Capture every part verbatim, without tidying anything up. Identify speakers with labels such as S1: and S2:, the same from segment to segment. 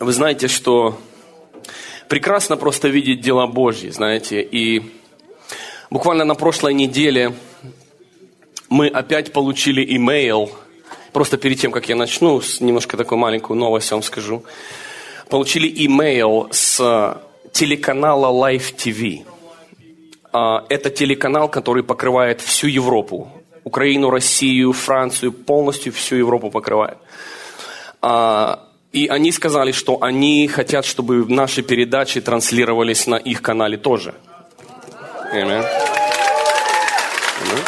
S1: Вы знаете, что прекрасно просто видеть дела Божьи, знаете. И буквально на прошлой неделе мы опять получили имейл. Просто перед тем, как я начну, немножко такую маленькую новость вам скажу. Получили имейл с телеканала Live ти ви. Это телеканал, который покрывает всю Европу. Украину, Россию, Францию, полностью всю Европу покрывает. И они сказали, что они хотят, чтобы наши передачи транслировались на их канале тоже. Amen. Amen.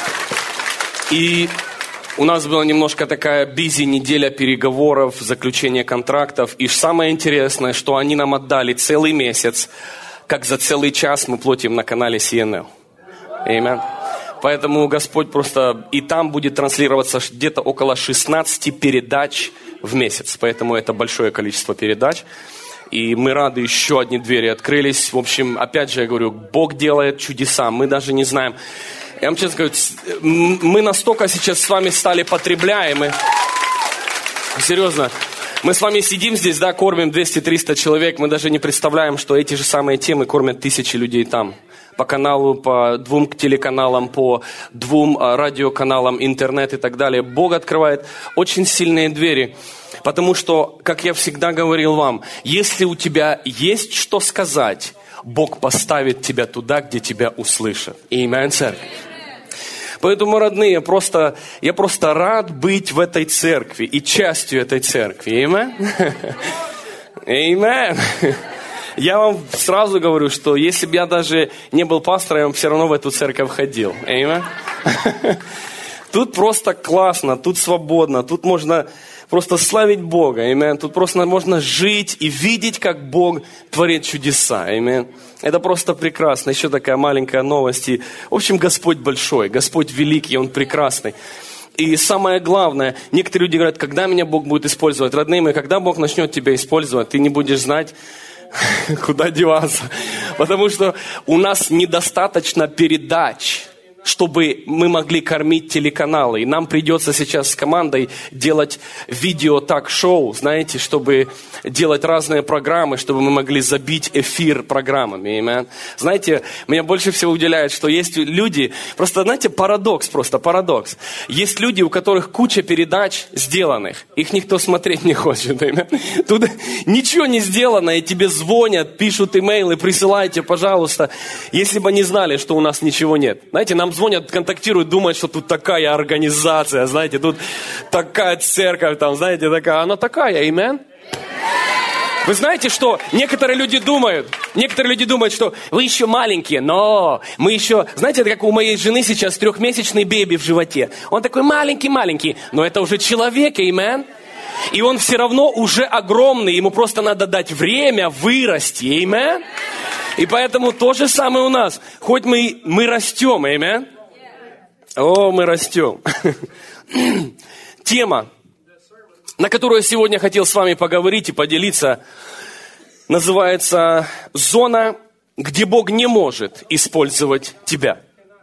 S1: И у нас была немножко такая бизи неделя переговоров, заключения контрактов. И самое интересное, что они нам отдали целый месяц, как за целый час мы платим на канале си эн эл. Amen. Поэтому Господь просто... И там будет транслироваться где-то около шестнадцать передач в месяц. Поэтому это большое количество передач. И мы рады, еще одни двери открылись. В общем, опять же, я говорю, Бог делает чудеса. Мы даже не знаем... Я вам честно говорю, мы настолько сейчас с вами стали потребляемы. Серьезно. Мы с вами сидим здесь, да, кормим двести-триста человек. Мы даже не представляем, что эти же самые темы кормят тысячи людей там. По каналу, по двум телеканалам, по двум радиоканалам, интернет и так далее. Бог открывает очень сильные двери. Потому что, как я всегда говорил вам, если у тебя есть что сказать, Бог поставит тебя туда, где тебя услышат. Аминь, церковь. Поэтому, родные, просто, я просто рад быть в этой церкви и частью этой церкви. Аминь. Аминь. Я вам сразу говорю, что если бы я даже не был пастором, я бы все равно в эту церковь ходил. Аминь. Тут просто классно, тут свободно, тут можно просто славить Бога. Аминь. Тут просто можно жить и видеть, как Бог творит чудеса. Аминь. Это просто прекрасно. Еще такая маленькая новость. И, в общем, Господь большой, Господь великий, Он прекрасный. И самое главное, некоторые люди говорят, когда меня Бог будет использовать? Родные мои, когда Бог начнет тебя использовать, ты не будешь знать, куда деваться. Потому что у нас недостаточно передач, чтобы мы могли кормить телеканалы. И нам придется сейчас с командой делать видео-так-шоу, знаете, чтобы делать разные программы, чтобы мы могли забить эфир программами. Amen. Знаете, меня больше всего удивляет, что есть люди, просто, знаете, парадокс просто, парадокс. Есть люди, у которых куча передач сделанных, их никто смотреть не хочет. Amen. Тут ничего не сделано, и тебе звонят, пишут имейлы, присылайте, пожалуйста. Если бы они знали, что у нас ничего нет. Знаете, нам звонят, контактируют, думают, что тут такая организация, знаете, тут такая церковь, там, знаете, такая, она такая, амен. Вы знаете, что некоторые люди думают, некоторые люди думают, что вы еще маленькие, но мы еще, знаете, это как у моей жены сейчас трехмесячный беби в животе. Он такой маленький-маленький, но это уже человек, амен. И он все равно уже огромный, ему просто надо дать время вырасти, амен. И поэтому то же самое у нас. Хоть мы, мы растем, аминь. О, мы растем. Тема, на которую я сегодня хотел с вами поговорить и поделиться, называется «Зона, где Бог не может использовать тебя».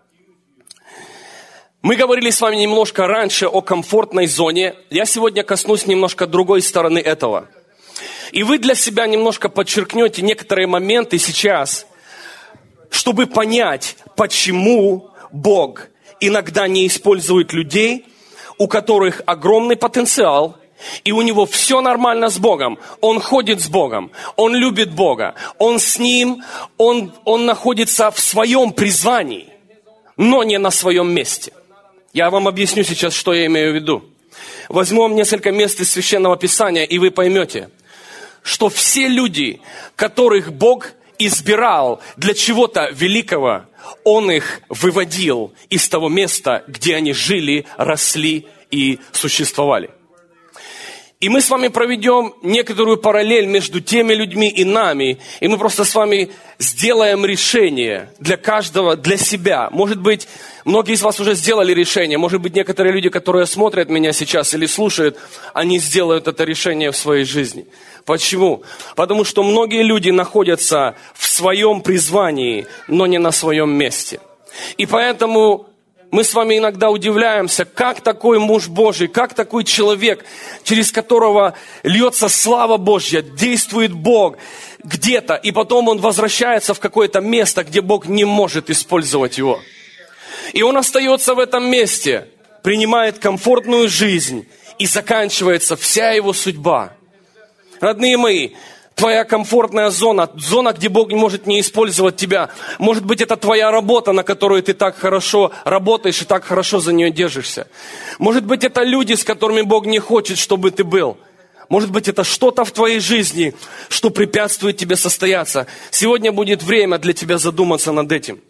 S1: Мы говорили с вами немножко раньше о комфортной зоне. Я сегодня коснусь немножко другой стороны этого. И вы для себя немножко подчеркнете некоторые моменты сейчас, чтобы понять, почему Бог иногда не использует людей, у которых огромный потенциал, и у него все нормально с Богом. Он ходит с Богом, он любит Бога, он с Ним, он, он находится в своем призвании, но не на своем месте. Я вам объясню сейчас, что я имею в виду. Возьмем несколько мест из Священного Писания, и вы поймете, что все люди, которых Бог избирал для чего-то великого, Он их выводил из того места, где они жили, росли и существовали. И мы с вами проведем некоторую параллель между теми людьми и нами, и мы просто с вами сделаем решение для каждого, для себя. Может быть, многие из вас уже сделали решение, может быть, некоторые люди, которые смотрят меня сейчас или слушают, они сделают это решение в своей жизни. Почему? Потому что многие люди находятся в своем призвании, но не на своем месте. И поэтому Мы с вами иногда удивляемся, как такой муж Божий, как такой человек, через которого льется слава Божья, действует Бог где-то, и потом он возвращается в какое-то место, где Бог не может использовать его. И он остается в этом месте, принимает комфортную жизнь, и заканчивается вся его судьба. Родные мои, твоя комфортная зона, зона, где Бог может не использовать тебя. Может быть, это твоя работа, на которую ты так хорошо работаешь и так хорошо за нее держишься. Может быть, это люди, с которыми Бог не хочет, чтобы ты был. Может быть, это что-то в твоей жизни, что препятствует тебе состояться. Сегодня будет время для тебя задуматься над этим.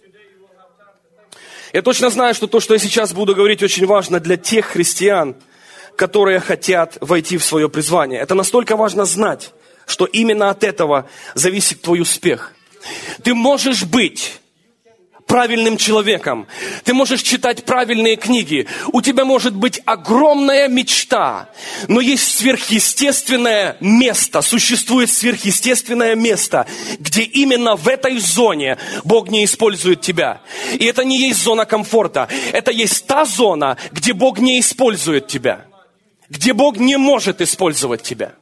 S1: Я точно знаю, что то, что я сейчас буду говорить, очень важно для тех христиан, которые хотят войти в свое призвание. Это настолько важно знать, что именно от этого зависит твой успех. Ты можешь быть правильным человеком, ты можешь читать правильные книги, у тебя может быть огромная мечта, но есть сверхъестественное место, существует сверхъестественное место, где именно в этой зоне Бог не использует тебя. И это не есть зона комфорта, это есть та зона, где Бог не использует тебя, где Бог не может использовать тебя.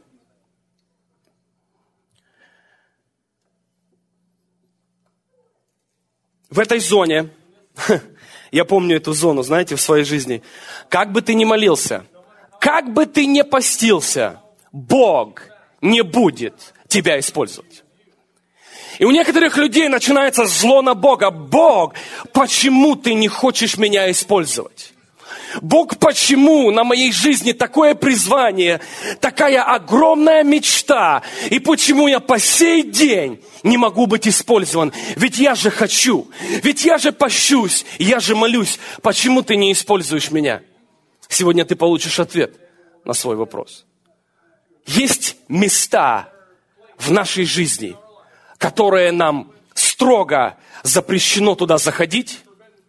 S1: В этой зоне, я помню эту зону, знаете, в своей жизни, как бы ты ни молился, как бы ты ни постился, Бог не будет тебя использовать. И у некоторых людей начинается зло на Бога. Бог, почему ты не хочешь меня использовать? Бог, почему на моей жизни такое призвание, такая огромная мечта, и почему я по сей день не могу быть использован? Ведь я же хочу, ведь я же пощусь, я же молюсь. Почему ты не используешь меня? Сегодня ты получишь ответ на свой вопрос. Есть места в нашей жизни, которые нам строго запрещено туда заходить.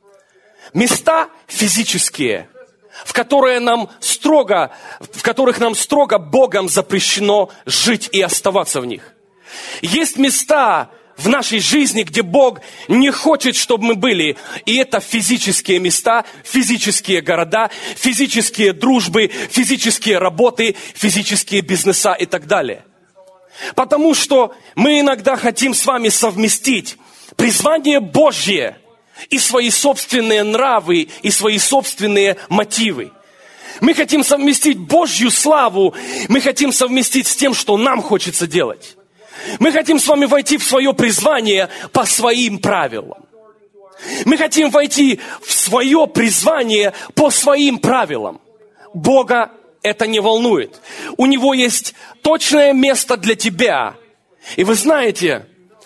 S1: Места физические, в которые нам строго, в которых нам строго Богом запрещено жить и оставаться в них. Есть места в нашей жизни, где Бог не хочет, чтобы мы были. И это физические места, физические города, физические дружбы, физические работы, физические бизнеса и так далее. Потому что мы иногда хотим с вами совместить призвание Божье и свои собственные нравы, и свои собственные мотивы. Мы хотим совместить Божью славу, мы хотим совместить с тем, что нам хочется делать. Мы хотим с вами войти в свое призвание по своим правилам. Мы хотим войти в свое призвание по своим правилам. Бога это не волнует. У Него есть точное место для тебя. И вы знаете,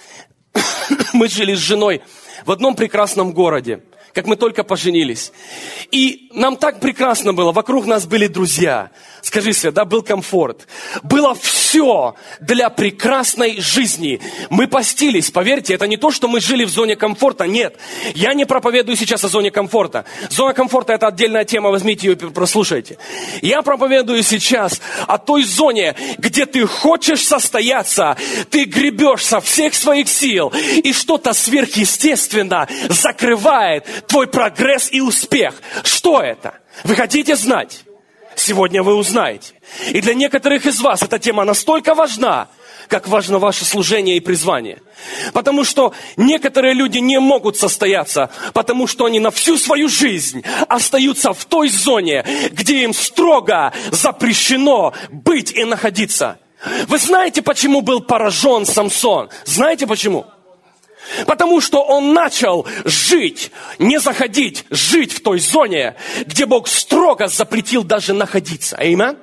S1: мы жили с женой в одном прекрасном городе, как мы только поженились. И нам так прекрасно было, вокруг нас были друзья. Скажи себе, да, был комфорт. Было все для прекрасной жизни. Мы постились, поверьте, это не то, что мы жили в зоне комфорта, нет. Я не проповедую сейчас о зоне комфорта. Зона комфорта – это отдельная тема, возьмите ее и прослушайте. Я проповедую сейчас о той зоне, где ты хочешь состояться, ты гребешь со всех своих сил, и что-то сверхъестественно закрывает твой прогресс и успех. Что это? Вы хотите знать? Сегодня вы узнаете. И для некоторых из вас эта тема настолько важна, как важно ваше служение и призвание. Потому что некоторые люди не могут состояться, потому что они на всю свою жизнь остаются в той зоне, где им строго запрещено быть и находиться. Вы знаете, почему был поражен Самсон? Знаете почему? Потому что он начал жить, не заходить, жить в той зоне, где Бог строго запретил даже находиться. Аминь.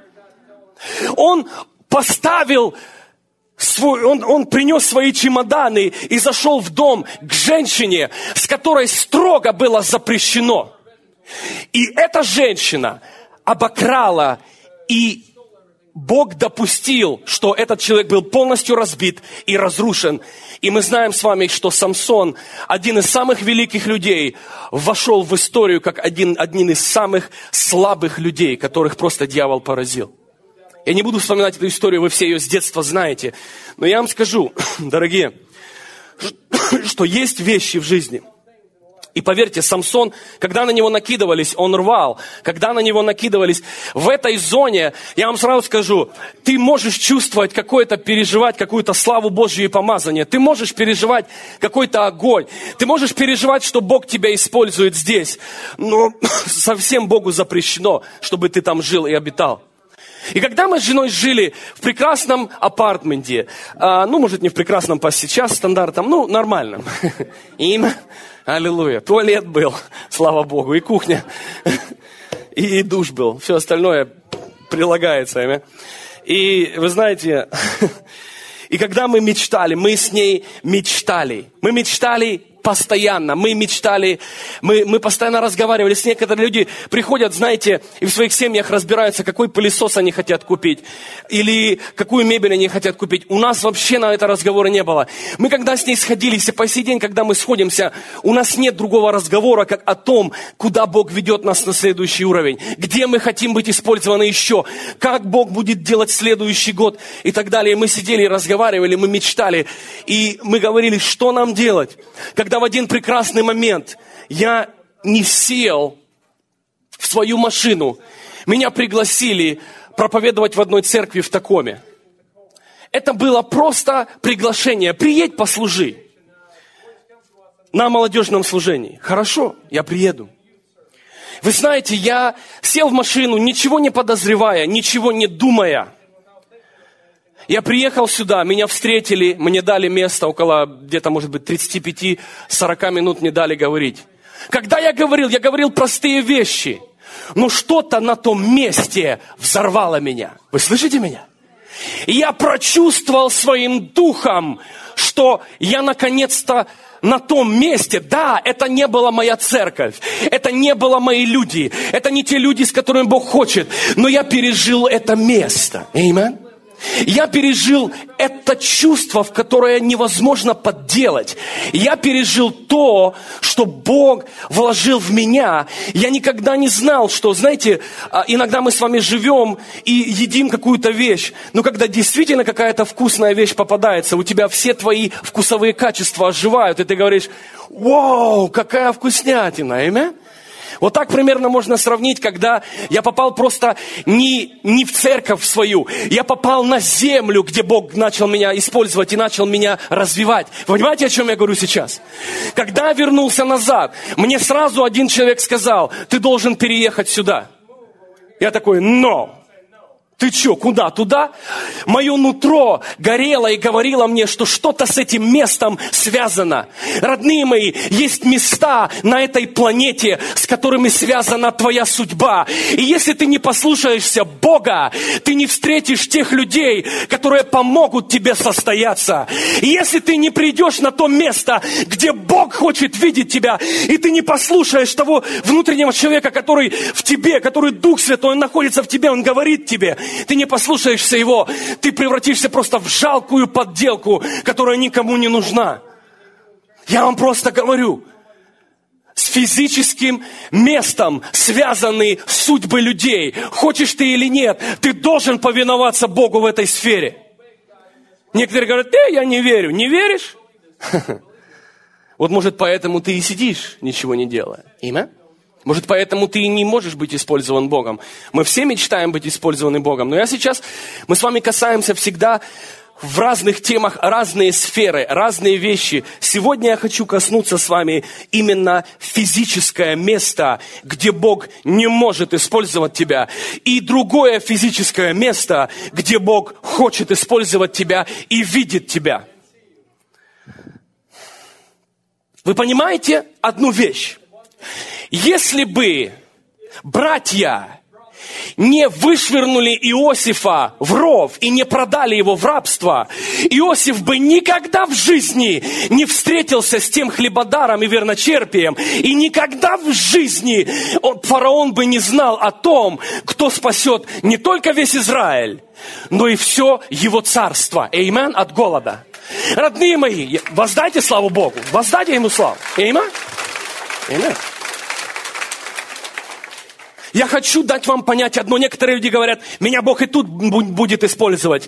S1: Он поставил свой, он, он принес свои чемоданы и зашел в дом к женщине, с которой строго было запрещено. И эта женщина обокрала, и Бог допустил, что этот человек был полностью разбит и разрушен. И мы знаем с вами, что Самсон, один из самых великих людей, вошел в историю как один, один из самых слабых людей, которых просто дьявол поразил. Я не буду вспоминать эту историю, вы все ее с детства знаете. Но я вам скажу, дорогие, что есть вещи в жизни, И поверьте, Самсон, когда на него накидывались, он рвал. Когда на него накидывались, в этой зоне, я вам сразу скажу, ты можешь чувствовать какое-то, переживать какую-то славу Божью и помазание. Ты можешь переживать какой-то огонь. Ты можешь переживать, что Бог тебя использует здесь. Но совсем Богу запрещено, чтобы ты там жил и обитал. И когда мы с женой жили в прекрасном апартменте, а, ну, может, не в прекрасном по сейчас стандартам, ну, нормальном. Имя, аллилуйя, туалет был, слава Богу, и кухня, и душ был. Все остальное прилагается. Имя. И вы знаете, и когда мы мечтали, мы с ней мечтали. Мы мечтали постоянно, мы мечтали, мы, мы постоянно разговаривали с некоторыми люди, приходят, знаете, и в своих семьях разбираются, какой пылесос они хотят купить, или какую мебель они хотят купить. У нас вообще на это разговора не было. Мы когда с ней сходились, и по сей день, когда мы сходимся, у нас нет другого разговора, как о том, куда Бог ведет нас на следующий уровень, где мы хотим быть использованы еще, как Бог будет делать следующий год и так далее. И мы сидели и разговаривали, мы мечтали, и мы говорили, что нам делать. Когда в один прекрасный момент я не сел в свою машину, меня пригласили проповедовать в одной церкви в Такоме. Это было просто приглашение. Приедь, послужи на молодежном служении. Хорошо, я приеду. Вы знаете, я сел в машину, ничего не подозревая, ничего не думая. Я приехал сюда, меня встретили, мне дали место, около где-то, может быть, тридцать пять сорок минут мне дали говорить. Когда я говорил, я говорил простые вещи, но что-то на том месте взорвало меня. Вы слышите меня? И я прочувствовал своим духом, что я наконец-то на том месте. Да, это не была моя церковь, это не были мои люди, это не те люди, с которыми Бог хочет, но я пережил это место. Аминь. Я пережил это чувство, в которое невозможно подделать. Я пережил то, что Бог вложил в меня. Я никогда не знал, что, знаете, иногда мы с вами живем и едим какую-то вещь, но когда действительно какая-то вкусная вещь попадается, у тебя все твои вкусовые качества оживают, и ты говоришь: «Вау, какая вкуснятина!» Аминь? Вот так примерно можно сравнить, когда я попал просто не, не в церковь свою, я попал на землю, где Бог начал меня использовать и начал меня развивать. Вы понимаете, о чем я говорю сейчас? Когда я вернулся назад, мне сразу один человек сказал: ты должен переехать сюда. Я такой: но... Ты что, куда? Туда? Мое нутро горело и говорило мне, что что-то с этим местом связано. Родные мои, есть места на этой планете, с которыми связана твоя судьба. И если ты не послушаешься Бога, ты не встретишь тех людей, которые помогут тебе состояться. И если ты не придешь на то место, где Бог хочет видеть тебя, и ты не послушаешь того внутреннего человека, который в тебе, который Дух Святой, он находится в тебе, он говорит тебе, ты не послушаешься его, ты превратишься просто в жалкую подделку, которая никому не нужна. Я вам просто говорю, с физическим местом связаны судьбы людей. Хочешь ты или нет, ты должен повиноваться Богу в этой сфере. Некоторые говорят: э, я не верю. Не веришь? Вот может поэтому ты и сидишь, ничего не делая. Имя? Может, поэтому ты и не можешь быть использован Богом. Мы все мечтаем быть использованы Богом. Но я сейчас, мы с вами касаемся всегда в разных темах, разные сферы, разные вещи. Сегодня я хочу коснуться с вами именно физическое место, где Бог не может использовать тебя. И другое физическое место, где Бог хочет использовать тебя и видит тебя. Вы понимаете одну вещь? Если бы братья не вышвырнули Иосифа в ров и не продали его в рабство, Иосиф бы никогда в жизни не встретился с тем хлебодаром и верночерпием, и никогда в жизни он, фараон бы не знал о том, кто спасет не только весь Израиль, но и все его царство. Аминь, от голода. Родные мои, воздайте славу Богу, воздайте ему славу. Аминь. Аминь. Я хочу дать вам понять одно. Некоторые люди говорят: меня Бог и тут будет использовать.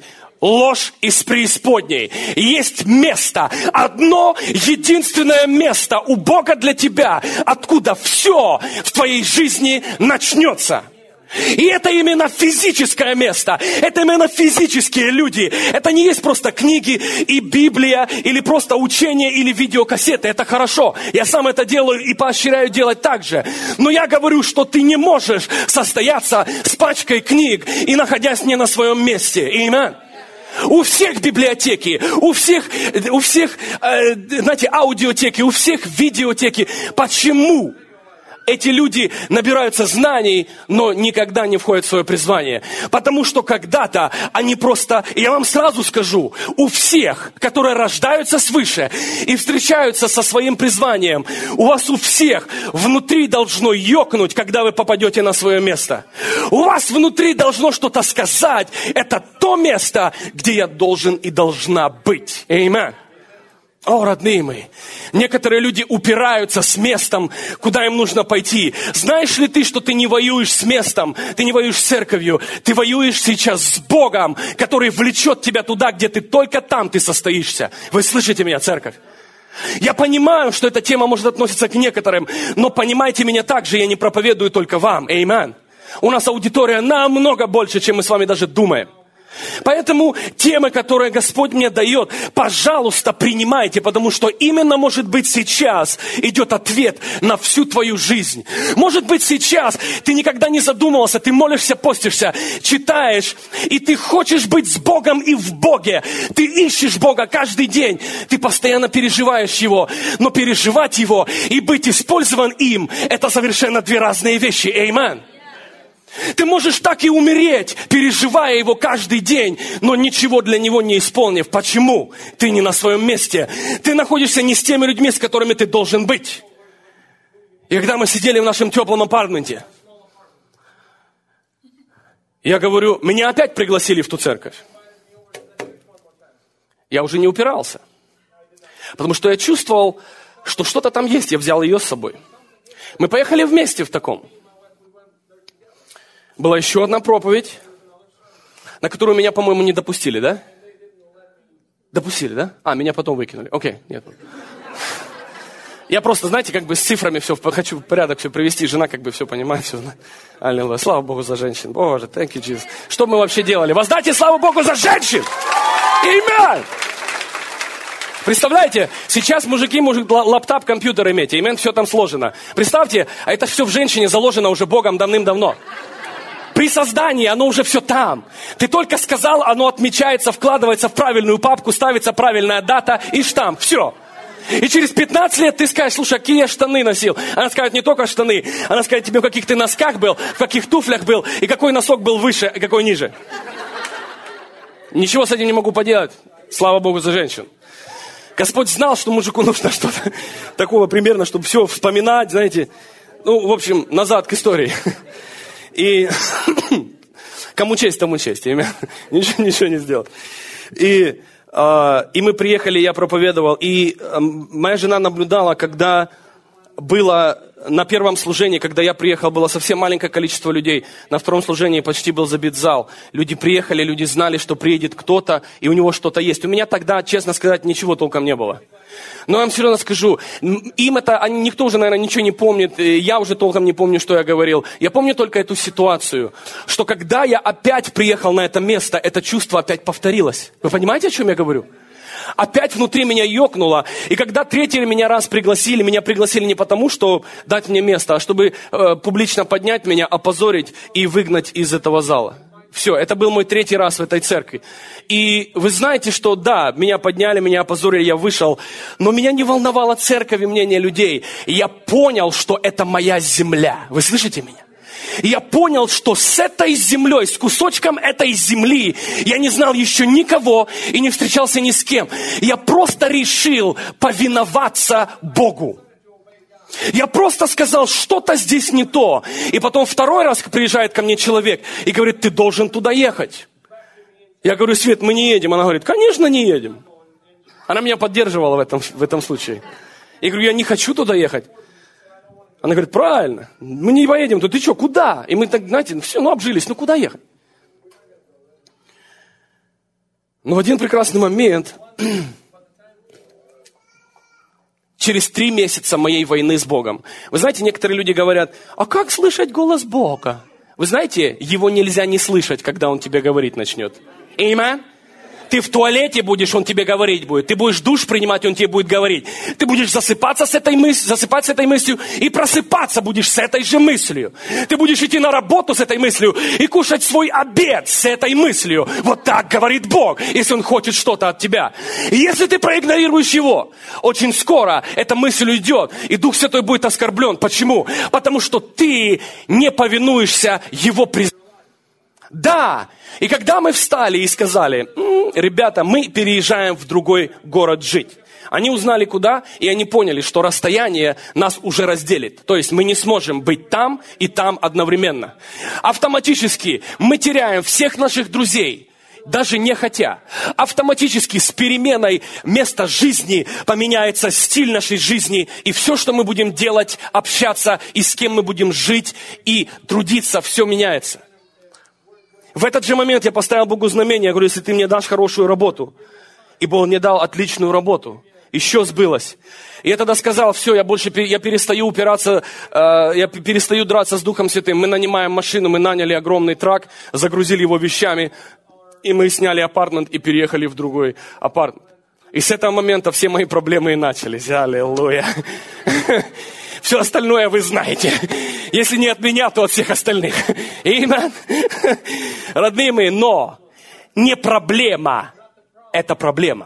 S1: ложь из преисподней. Есть место, одно единственное место у Бога для тебя, откуда все в твоей жизни начнется. И это именно физическое место, это именно физические люди. Это не есть просто книги и Библия, или просто учение, или видеокассеты. Это хорошо, я сам это делаю и поощряю делать так же. Но я говорю, что ты не можешь состояться с пачкой книг и находясь не на своем месте. Аминь. У всех библиотеки, у всех, у всех, э, знаете, аудиотеки, у всех видеотеки. Почему эти люди набираются знаний, но никогда не входят в свое призвание? Потому что когда-то они просто, я вам сразу скажу, у всех, которые рождаются свыше и встречаются со своим призванием, у вас у всех внутри должно ёкнуть, когда вы попадете на свое место. У вас внутри должно что-то сказать. Это то место, где я должен и должна быть. Аминь. О, родные мои, некоторые люди упираются с местом, куда им нужно пойти. Знаешь ли ты, что ты не воюешь с местом, ты не воюешь с церковью, ты воюешь сейчас с Богом, который влечет тебя туда, где ты только там ты состоишься. Вы слышите меня, церковь? Я понимаю, что эта тема может относиться к некоторым, но понимайте меня так же, я не проповедую только вам. Аминь. У нас аудитория намного больше, чем мы с вами даже думаем. Поэтому темы, которые Господь мне дает, пожалуйста, принимайте, потому что именно, может быть, сейчас идет ответ на всю твою жизнь. Может быть, сейчас ты никогда не задумывался, ты молишься, постишься, читаешь, и ты хочешь быть с Богом и в Боге. Ты ищешь Бога каждый день, ты постоянно переживаешь Его, но переживать Его и быть использован им, это совершенно две разные вещи. Аминь. Ты можешь так и умереть, переживая его каждый день, но ничего для него не исполнив. Почему? Ты не на своем месте. Ты находишься не с теми людьми, с которыми ты должен быть. И когда мы сидели в нашем теплом апартменте, я говорю, меня опять пригласили в ту церковь. Я уже не упирался. Потому что я чувствовал, что что-то там есть. Я взял ее с собой. Мы поехали вместе в таком. Была еще одна проповедь, на которую меня, по-моему, не допустили, да? Допустили, да? А, меня потом выкинули. Окей, нет. Я просто, знаете, как бы с цифрами все, хочу в порядок все привести. Жена как бы все понимает, все. Аллилуйя. Слава Богу за женщин. Боже, thank you, Jesus. Что мы вообще делали? Воздайте славу Богу за женщин! Аминь! Представляете, сейчас мужики могут лаптоп, компьютер иметь, аминь, все там сложено. Представьте, а это все в женщине заложено уже Богом давным-давно. При создании оно уже все там. Ты только сказал, оно отмечается, вкладывается в правильную папку, ставится правильная дата и штамп. Все. И через пятнадцать лет ты скажешь, слушай, какие я штаны носил. Она скажет, не только штаны. Она скажет тебе, в каких ты носках был, в каких туфлях был, и какой носок был выше, и какой ниже. Ничего с этим не могу поделать. Слава Богу за женщин. Господь знал, что мужику нужно что-то такого примерно, чтобы все вспоминать, знаете. Ну, в общем, назад к истории. И кому честь, тому честь. Ничего, ничего не сделал. И, э, и мы приехали, я проповедовал. И э, моя жена наблюдала, когда было на первом служении, когда я приехал, было совсем маленькое количество людей. На втором служении почти был забит зал. Люди приехали, люди знали, что приедет кто-то, и у него что-то есть. У меня тогда, честно сказать, ничего толком не было. Но я вам серьезно скажу, им это, они, никто уже, наверное, ничего не помнит, я уже толком не помню, что я говорил. Я помню только эту ситуацию, что когда я опять приехал на это место, это чувство опять повторилось. Вы понимаете, о чем я говорю? Опять внутри меня ёкнуло. И когда третий меня раз пригласили, меня пригласили не потому, что дать мне место, а чтобы э, публично поднять меня, опозорить и выгнать из этого зала. Все, это был мой третий раз в этой церкви. И вы знаете, что да, меня подняли, меня опозорили, я вышел. Но меня не волновала церковь и мнение людей. И я понял, что это моя земля. Вы слышите меня? И я понял, что с этой землей, с кусочком этой земли, я не знал еще никого и не встречался ни с кем. Я просто решил повиноваться Богу. Я просто сказал, что-то здесь не то. И потом второй раз приезжает ко мне человек и говорит, ты должен туда ехать. Я говорю, Свет, мы не едем. Она говорит, конечно, не едем. Она меня поддерживала в этом, в этом случае. Я говорю, я не хочу туда ехать. Она говорит, правильно, мы не поедем, то ты что, куда? И мы так, знаете, все, ну обжились, ну куда ехать? Но в один прекрасный момент, через три месяца моей войны с Богом, вы знаете, некоторые люди говорят, а как слышать голос Бога? Вы знаете, его нельзя не слышать, когда он тебе говорить начнет. Amen? Ты в туалете будешь, он тебе говорить будет. Ты будешь душ принимать, он тебе будет говорить. Ты будешь засыпаться с этой мыслью, засыпать с этой мыслью и просыпаться будешь с этой же мыслью. Ты будешь идти на работу с этой мыслью и кушать свой обед с этой мыслью. Вот так говорит Бог, если Он хочет что-то от тебя. И если ты проигнорируешь Его, очень скоро эта мысль уйдет, и Дух Святой будет оскорблен. Почему? Потому что ты не повинуешься Его призванию. Да, и когда мы встали и сказали, м-м, ребята, мы переезжаем в другой город жить. Они узнали куда, и они поняли, что расстояние нас уже разделит. То есть мы не сможем быть там и там одновременно. Автоматически мы теряем всех наших друзей, даже не хотя. Автоматически с переменой места жизни поменяется стиль нашей жизни, и все, что мы будем делать, общаться, и с кем мы будем жить и трудиться, все меняется. В этот же момент я поставил Богу знамение. Я говорю, если ты мне дашь хорошую работу. И Бог мне дал отличную работу. Еще сбылось. И я тогда сказал, все, я больше я перестаю упираться, э, я перестаю драться с Духом Святым. Мы нанимаем машину, мы наняли огромный трак, загрузили его вещами. И мы сняли апартмент и переехали в другой апартмент. И с этого момента все мои проблемы и начались. Аллилуйя. Все остальное вы знаете. Если не от меня, то от всех остальных. Amen. Родные мои, но не проблема. Это проблема.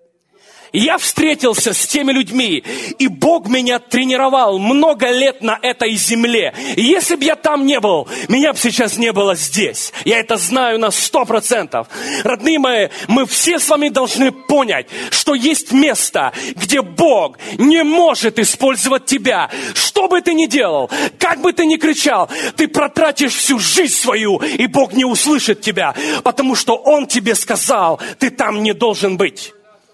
S1: Я встретился с теми людьми, и Бог меня тренировал много лет на этой земле. И если бы я там не был, меня бы сейчас не было здесь. Я это знаю на сто процентов. Родные мои, мы все с вами должны понять, что есть место, где Бог не может использовать тебя. Что бы ты ни делал, как бы ты ни кричал, ты протратишь всю жизнь свою, и Бог не услышит тебя, потому что Он тебе сказал, ты там не должен быть.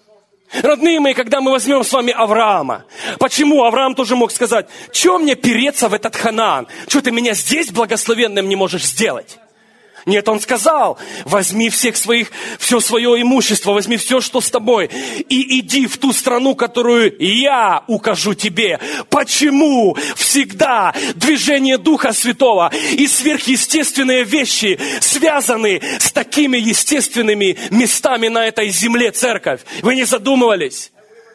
S1: Родные мои, когда мы возьмем с вами Авраама, почему Авраам тоже мог сказать, что мне переться в этот Ханаан? Что ты меня здесь благословенным не можешь сделать? Нет, он сказал, возьми всех своих, все свое имущество, возьми все, что с тобой, и иди в ту страну, которую я укажу тебе. Почему всегда движение Духа Святого и сверхъестественные вещи связаны с такими естественными местами на этой земле, церковь? Вы не задумывались?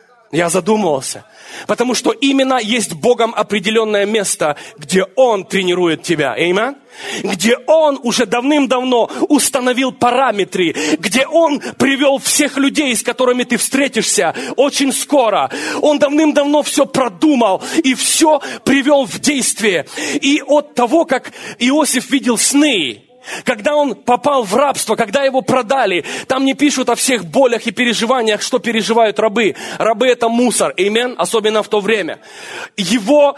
S1: Я задумывался. Потому что именно есть Богом определенное место, где Он тренирует тебя. Аминь. Где Он уже давным-давно установил параметры, где Он привел всех людей, с которыми ты встретишься очень скоро. Он давным-давно все продумал и все привел в действие. И от того, как Иосиф видел сны, когда он попал в рабство, когда его продали, там не пишут о всех болях и переживаниях, что переживают рабы. Рабы это мусор, аминь, особенно в то время. Его,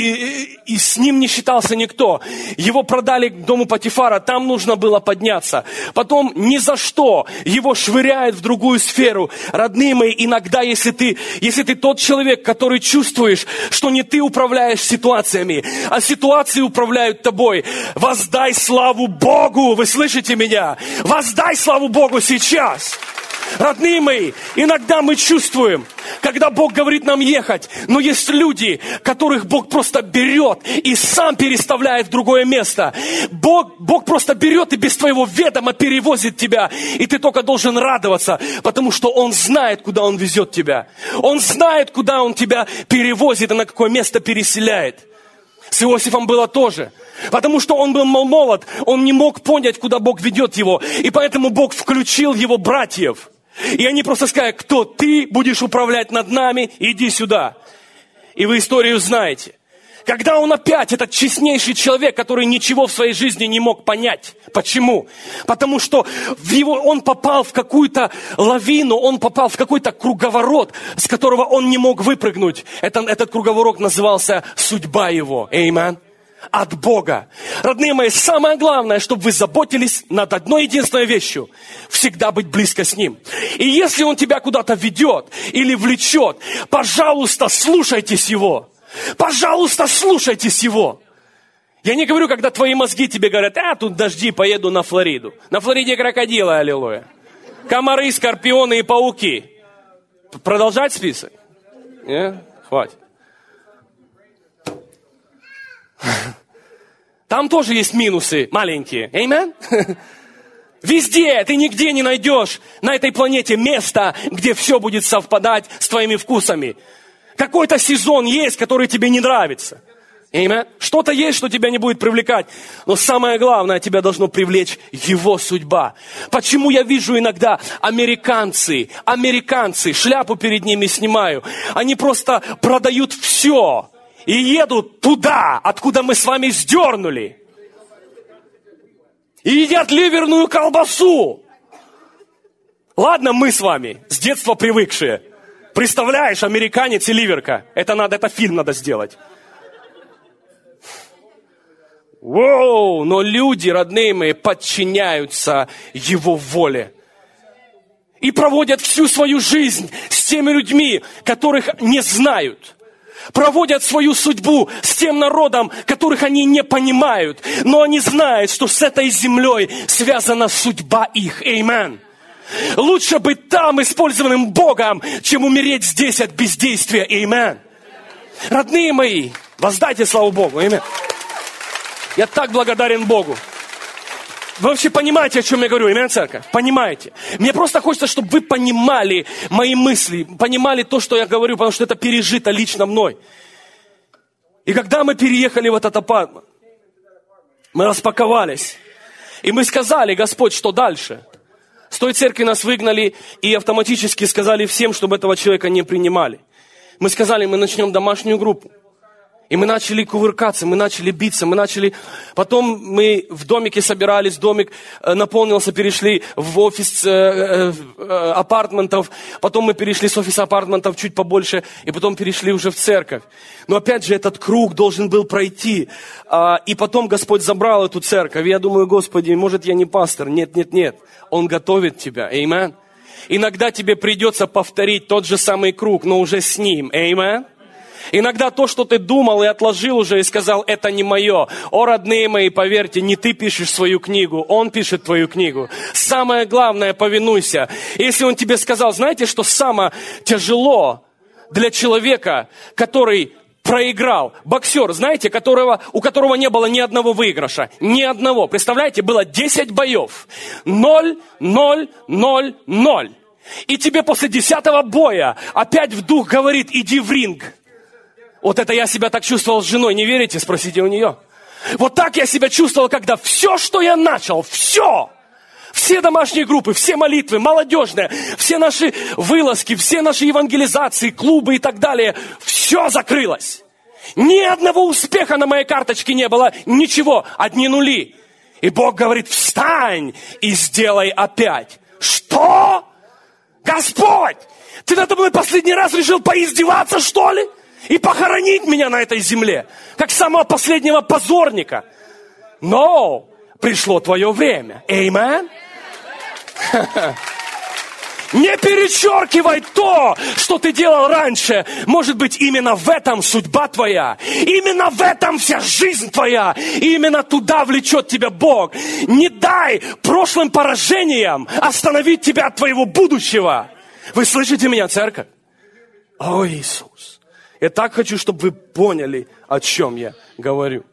S1: и, и с ним не считался никто. Его продали к дому Потифара, там нужно было подняться. Потом ни за что его швыряют в другую сферу. Родные мои, иногда, если ты, если ты тот человек, который чувствуешь, что не ты управляешь ситуациями, а ситуации управляют тобой, воздай славу Богу. Богу, вы слышите меня? Воздай славу Богу сейчас. Родные мои, иногда мы чувствуем, когда Бог говорит нам ехать, но есть люди, которых Бог просто берет и сам переставляет в другое место. Бог, Бог просто берет и без твоего ведома перевозит тебя, и ты только должен радоваться, потому что Он знает, куда Он везет тебя. Он знает, куда Он тебя перевозит и на какое место переселяет. С Иосифом было тоже. Потому что он был молод, он не мог понять, куда Бог ведет его. И поэтому Бог включил его братьев. И они просто сказали, кто ты будешь управлять над нами, иди сюда. И вы историю знаете. Когда он опять, этот честнейший человек, который ничего в своей жизни не мог понять. Почему? Потому что в его, он попал в какую-то лавину, он попал в какой-то круговорот, с которого он не мог выпрыгнуть. Это, этот круговорот назывался судьба его. Аминь. От Бога. Родные мои, самое главное, чтобы вы заботились над одной единственной вещью. Всегда быть близко с Ним. И если Он тебя куда-то ведет или влечет, пожалуйста, слушайтесь Его. Пожалуйста, слушайтесь Его. Я не говорю, когда твои мозги тебе говорят, а, тут дожди, поеду на Флориду. На Флориде крокодилы, аллилуйя. Комары, скорпионы и пауки. Продолжать список? Нет? Хватит. Там тоже есть минусы маленькие. Аминь? Везде, ты нигде не найдешь на этой планете места, где все будет совпадать с твоими вкусами. Какой-то сезон есть, который тебе не нравится. Аминь. Что-то есть, что тебя не будет привлекать. Но самое главное, тебя должно привлечь Его судьба. Почему я вижу иногда американцы, американцы, шляпу перед ними снимаю, они просто продают все и едут туда, откуда мы с вами сдернули. И едят ливерную колбасу. Ладно, мы с вами, с детства привыкшие. Представляешь, американец и ливерка. Это надо, это фильм надо сделать. Воу, но люди, родные мои, подчиняются Его воле. И проводят всю свою жизнь с теми людьми, которых не знают. Проводят свою судьбу с тем народом, которых они не понимают. Но они знают, что с этой землей связана судьба их. Аминь. Лучше быть там использованным Богом, чем умереть здесь от бездействия. Аминь. Родные мои, воздайте славу Богу. Аминь. Я так благодарен Богу. Вы вообще понимаете, о чем я говорю? Аминь, церковь? Понимаете? Мне просто хочется, чтобы вы понимали мои мысли, понимали то, что я говорю, потому что это пережито лично мной. И когда мы переехали в этот апартмент, мы распаковались, и мы сказали: Господь, что дальше? С той церкви нас выгнали и автоматически сказали всем, чтобы этого человека не принимали. Мы сказали: мы начнем домашнюю группу. И мы начали кувыркаться, мы начали биться, мы начали... Потом мы в домике собирались, домик наполнился, перешли в офис э, э, апартментов. Потом мы перешли с офиса апартментов чуть побольше, и потом перешли уже в церковь. Но опять же, этот круг должен был пройти. А, и потом Господь забрал эту церковь. И я думаю: Господи, может, я не пастор? Нет, нет, нет. Он готовит тебя. Аминь. Иногда тебе придется повторить тот же самый круг, но уже с Ним. Аминь. Иногда то, что ты думал и отложил уже, и сказал: это не мое. О, родные мои, поверьте, не ты пишешь свою книгу, Он пишет твою книгу. Самое главное, повинуйся. Если Он тебе сказал, знаете, что самое тяжело для человека, который проиграл, боксер, знаете, которого, у которого не было ни одного выигрыша, ни одного. Представляете, было десять боев. Ноль, ноль, ноль, ноль. И тебе после десятого боя опять в дух говорит: иди в ринг. Вот это я себя так чувствовал с женой, не верите? Спросите у нее. Вот так я себя чувствовал, когда все, что я начал, все, все домашние группы, все молитвы, молодежные, все наши вылазки, все наши евангелизации, клубы и так далее, все закрылось. Ни одного успеха на моей карточке не было, ничего, одни нули. И Бог говорит: встань и сделай опять. Что? Господь, ты надо мной последний раз решил поиздеваться, что ли? И похоронить меня на этой земле, как самого последнего позорника. Но пришло твое время. Аминь. Не перечеркивай то, что ты делал раньше. Может быть, именно в этом судьба твоя. Именно в этом вся жизнь твоя. И именно туда влечет тебя Бог. Не дай прошлым поражениям остановить тебя от твоего будущего. Вы слышите меня, церковь? О, Иисус. Я так хочу, чтобы вы поняли, о чем я говорю.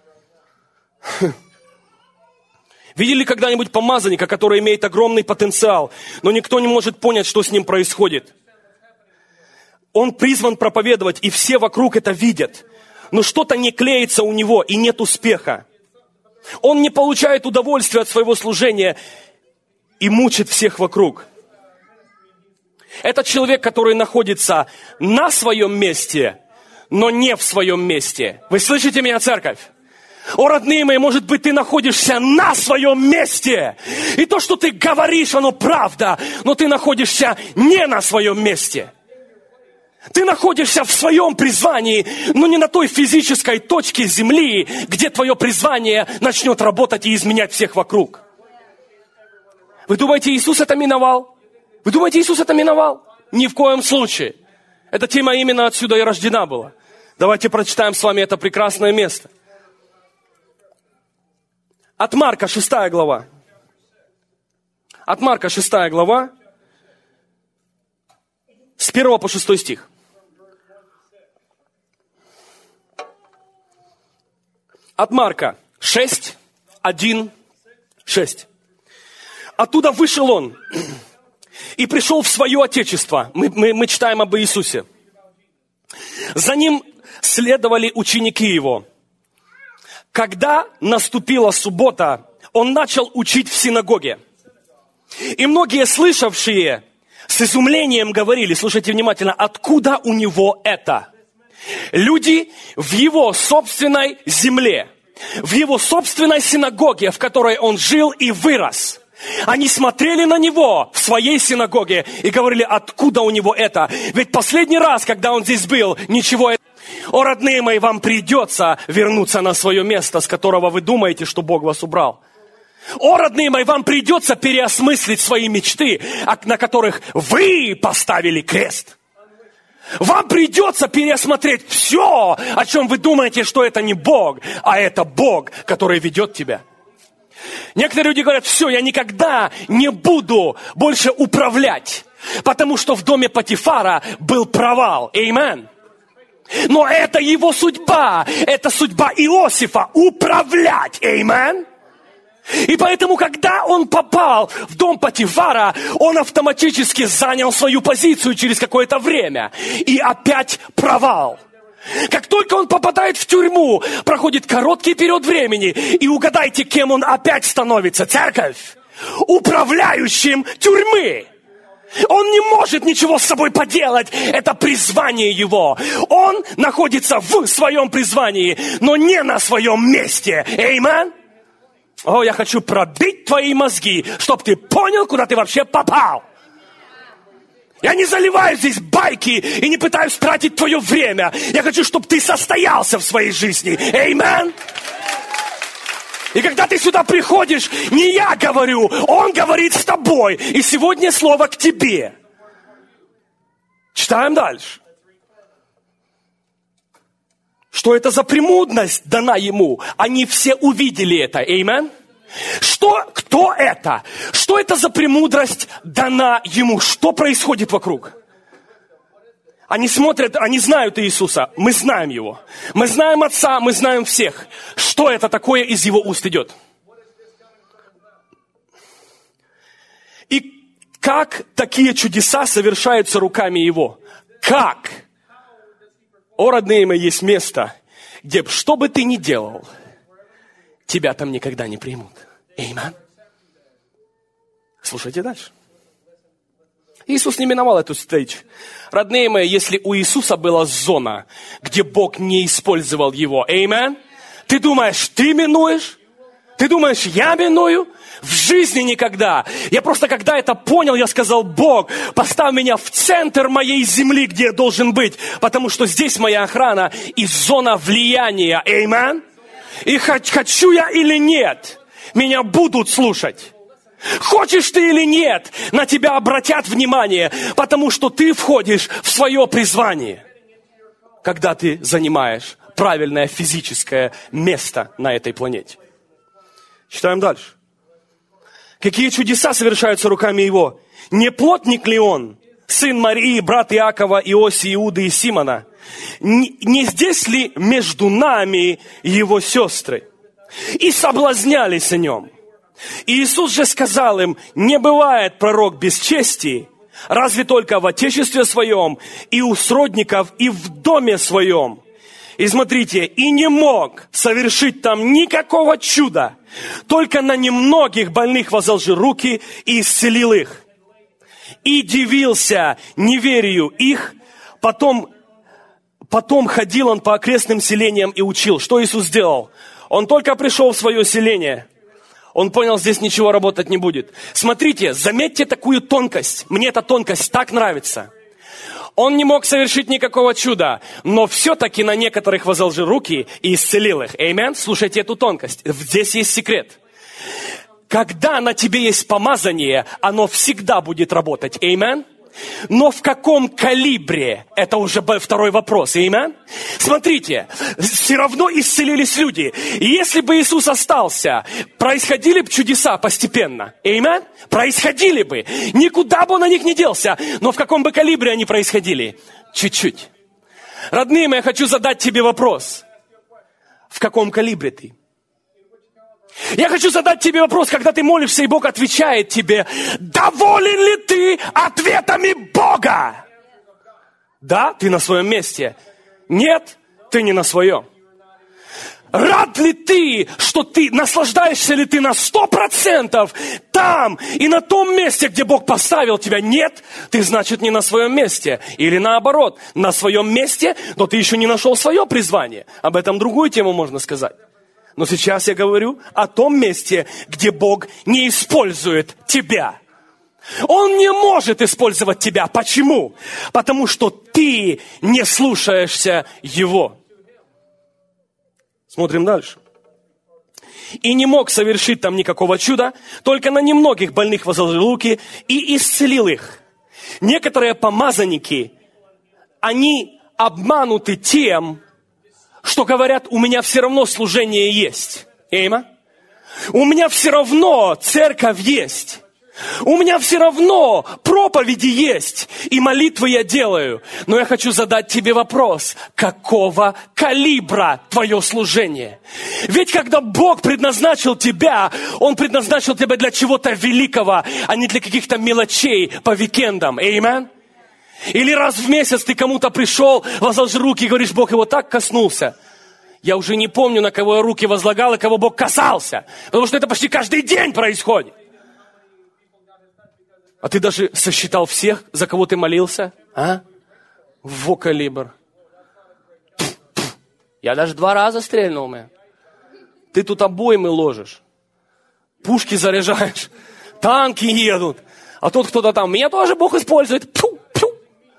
S1: Видели когда-нибудь помазанника, который имеет огромный потенциал, но никто не может понять, что с ним происходит? Он призван проповедовать, и все вокруг это видят. Но что-то не клеится у него, и нет успеха. Он не получает удовольствия от своего служения и мучит всех вокруг. Это человек, который находится на своем месте, но не в своем месте. Вы слышите меня, церковь? О, родные мои, может быть, ты находишься на своем месте. И то, что ты говоришь, оно правда, но ты находишься не на своем месте. Ты находишься в своем призвании, но не на той физической точке земли, где твое призвание начнет работать и изменять всех вокруг. Вы думаете, Иисус это миновал? Вы думаете, Иисус это миновал? Ни в коем случае. Эта тема именно отсюда и рождена была. Давайте прочитаем с вами это прекрасное место. От Марка, шестая глава. От Марка шестая глава, с первого по шестой стих. От Марка шесть, один, шесть. Оттуда вышел он и пришел в свое отечество. Мы, мы, мы читаем об Иисусе. За ним следовали ученики его. Когда наступила суббота, он начал учить в синагоге. И многие слышавшие с изумлением говорили, слушайте внимательно, откуда у него это? Люди в его собственной земле, в его собственной синагоге, в которой он жил и вырос. Они смотрели на него в своей синагоге и говорили, откуда у него это? Ведь последний раз, когда он здесь был, ничего... О, родные мои, вам придется вернуться на свое место, с которого вы думаете, что Бог вас убрал. О, родные мои, вам придется переосмыслить свои мечты, на которых вы поставили крест. Вам придется переосмотреть все, о чем вы думаете, что это не Бог, а это Бог, который ведет тебя. Некоторые люди говорят, все, я никогда не буду больше управлять, потому что в доме Потифара был провал. Аминь. Но это его судьба, это судьба Иосифа управлять. Аминь. И поэтому, когда он попал в дом Потифара, он автоматически занял свою позицию через какое-то время. И опять провал. Как только он попадает в тюрьму, проходит короткий период времени, и угадайте, кем он опять становится. Церковь. Управляющим тюрьмы. Он не может ничего с собой поделать. Это призвание его. Он находится в своем призвании, но не на своем месте. Аминь. О, я хочу пробить твои мозги, чтобы ты понял, куда ты вообще попал. Я не заливаю здесь байки и не пытаюсь тратить твое время. Я хочу, чтобы ты состоялся в своей жизни. Аминь. И когда ты сюда приходишь, не я говорю, Он говорит с тобой. И сегодня слово к тебе. Читаем дальше. Что это за премудрость дана ему? Они все увидели это. Аминь. Что, кто это? Что это за премудрость дана ему? Что происходит вокруг? Они смотрят, они знают Иисуса. Мы знаем Его. Мы знаем Отца, мы знаем всех. Что это такое из Его уст идет? И как такие чудеса совершаются руками Его? Как? О, родные мои, есть место, где что бы ты ни делал, тебя там никогда не примут. Аминь. Слушайте дальше. Иисус не миновал эту встречу. Родные мои, если у Иисуса была зона, где Бог не использовал его, аминь, ты думаешь, ты минуешь? Ты думаешь, я миную? В жизни никогда. Я просто, когда это понял, я сказал, Бог, поставь меня в центр моей земли, где я должен быть, потому что здесь моя охрана и зона влияния, аминь. И хочу я или нет, меня будут слушать. Хочешь ты или нет, на тебя обратят внимание, потому что ты входишь в свое призвание, когда ты занимаешь правильное физическое место на этой планете. Читаем дальше. Какие чудеса совершаются руками его? Не плотник ли он, сын Марии, брат Иакова, Иоси, Иуды и Симона? Не, не здесь ли между нами его сестры? И соблазнялись о нем. И Иисус же сказал им, не бывает пророк без чести, разве только в отечестве своем, и у сродников, и в доме своем. И смотрите, и не мог совершить там никакого чуда, только на немногих больных возложил руки и исцелил их. И дивился неверию их, потом, потом ходил он по окрестным селениям и учил. Что Иисус сделал? Он только пришел в свое селение. Он понял, здесь ничего работать не будет. Смотрите, заметьте такую тонкость. Мне эта тонкость так нравится. Он не мог совершить никакого чуда, но все-таки на некоторых возложил руки и исцелил их. Аминь. Слушайте эту тонкость. Здесь есть секрет. Когда на тебе есть помазание, оно всегда будет работать. Аминь. Но в каком калибре? Это уже второй вопрос. Аминь. Смотрите, все равно исцелились люди. И если бы Иисус остался, происходили бы чудеса постепенно. Аминь. Происходили бы. Никуда бы он на них не делся. Но в каком бы калибре они происходили? Чуть-чуть. Родные мои, я хочу задать тебе вопрос. В каком калибре ты? Я хочу задать тебе вопрос, когда ты молишься, и Бог отвечает тебе, доволен ли ты ответами Бога? Да, ты на своем месте. Нет, ты не на своем. Рад ли ты, что ты, наслаждаешься ли ты на сто процентов там и на том месте, где Бог поставил тебя? Нет, ты, значит, не на своем месте. Или наоборот, на своем месте, но ты еще не нашел свое призвание. Об этом другую тему можно сказать. Но сейчас я говорю о том месте, где Бог не использует тебя. Он не может использовать тебя. Почему? Потому что ты не слушаешься Его. Смотрим дальше. И не мог совершить там никакого чуда, только на немногих больных возложил руки и исцелил их. Некоторые помазанники, они обмануты тем, что говорят, у меня все равно служение есть. Эйма? У меня все равно церковь есть. У меня все равно проповеди есть. И молитвы я делаю. Но я хочу задать тебе вопрос. Какого калибра твое служение? Ведь когда Бог предназначил тебя, Он предназначил тебя для чего-то великого, а не для каких-то мелочей по уикендам. Эймен? Или раз в месяц ты кому-то пришел, возложил руки и говоришь, Бог его так коснулся. Я уже не помню, на кого я руки возлагал и кого Бог касался. Потому что это почти каждый день происходит. А ты даже сосчитал всех, за кого ты молился? А? Во калибр. Я даже два раза стрельнул, мэн. Ты тут обоймы ложишь. Пушки заряжаешь. Танки едут. А тут кто-то там. Меня тоже Бог использует. Пу, пу.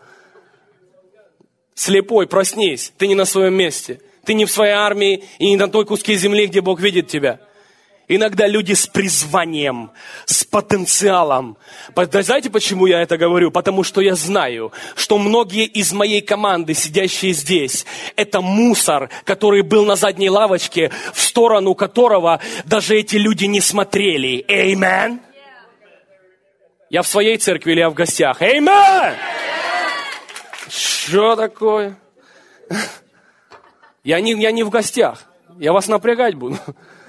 S1: Слепой, проснись. Ты не на своем месте. Ты не в своей армии и не на той куске земли, где Бог видит тебя. Иногда люди с призванием, с потенциалом. Знаете, почему я это говорю? Потому что я знаю, что многие из моей команды, сидящие здесь, это мусор, который был на задней лавочке, в сторону которого даже эти люди не смотрели. Amen? Я в своей церкви или я в гостях? Amen! Что такое? Я не, я не в гостях. Я вас напрягать буду.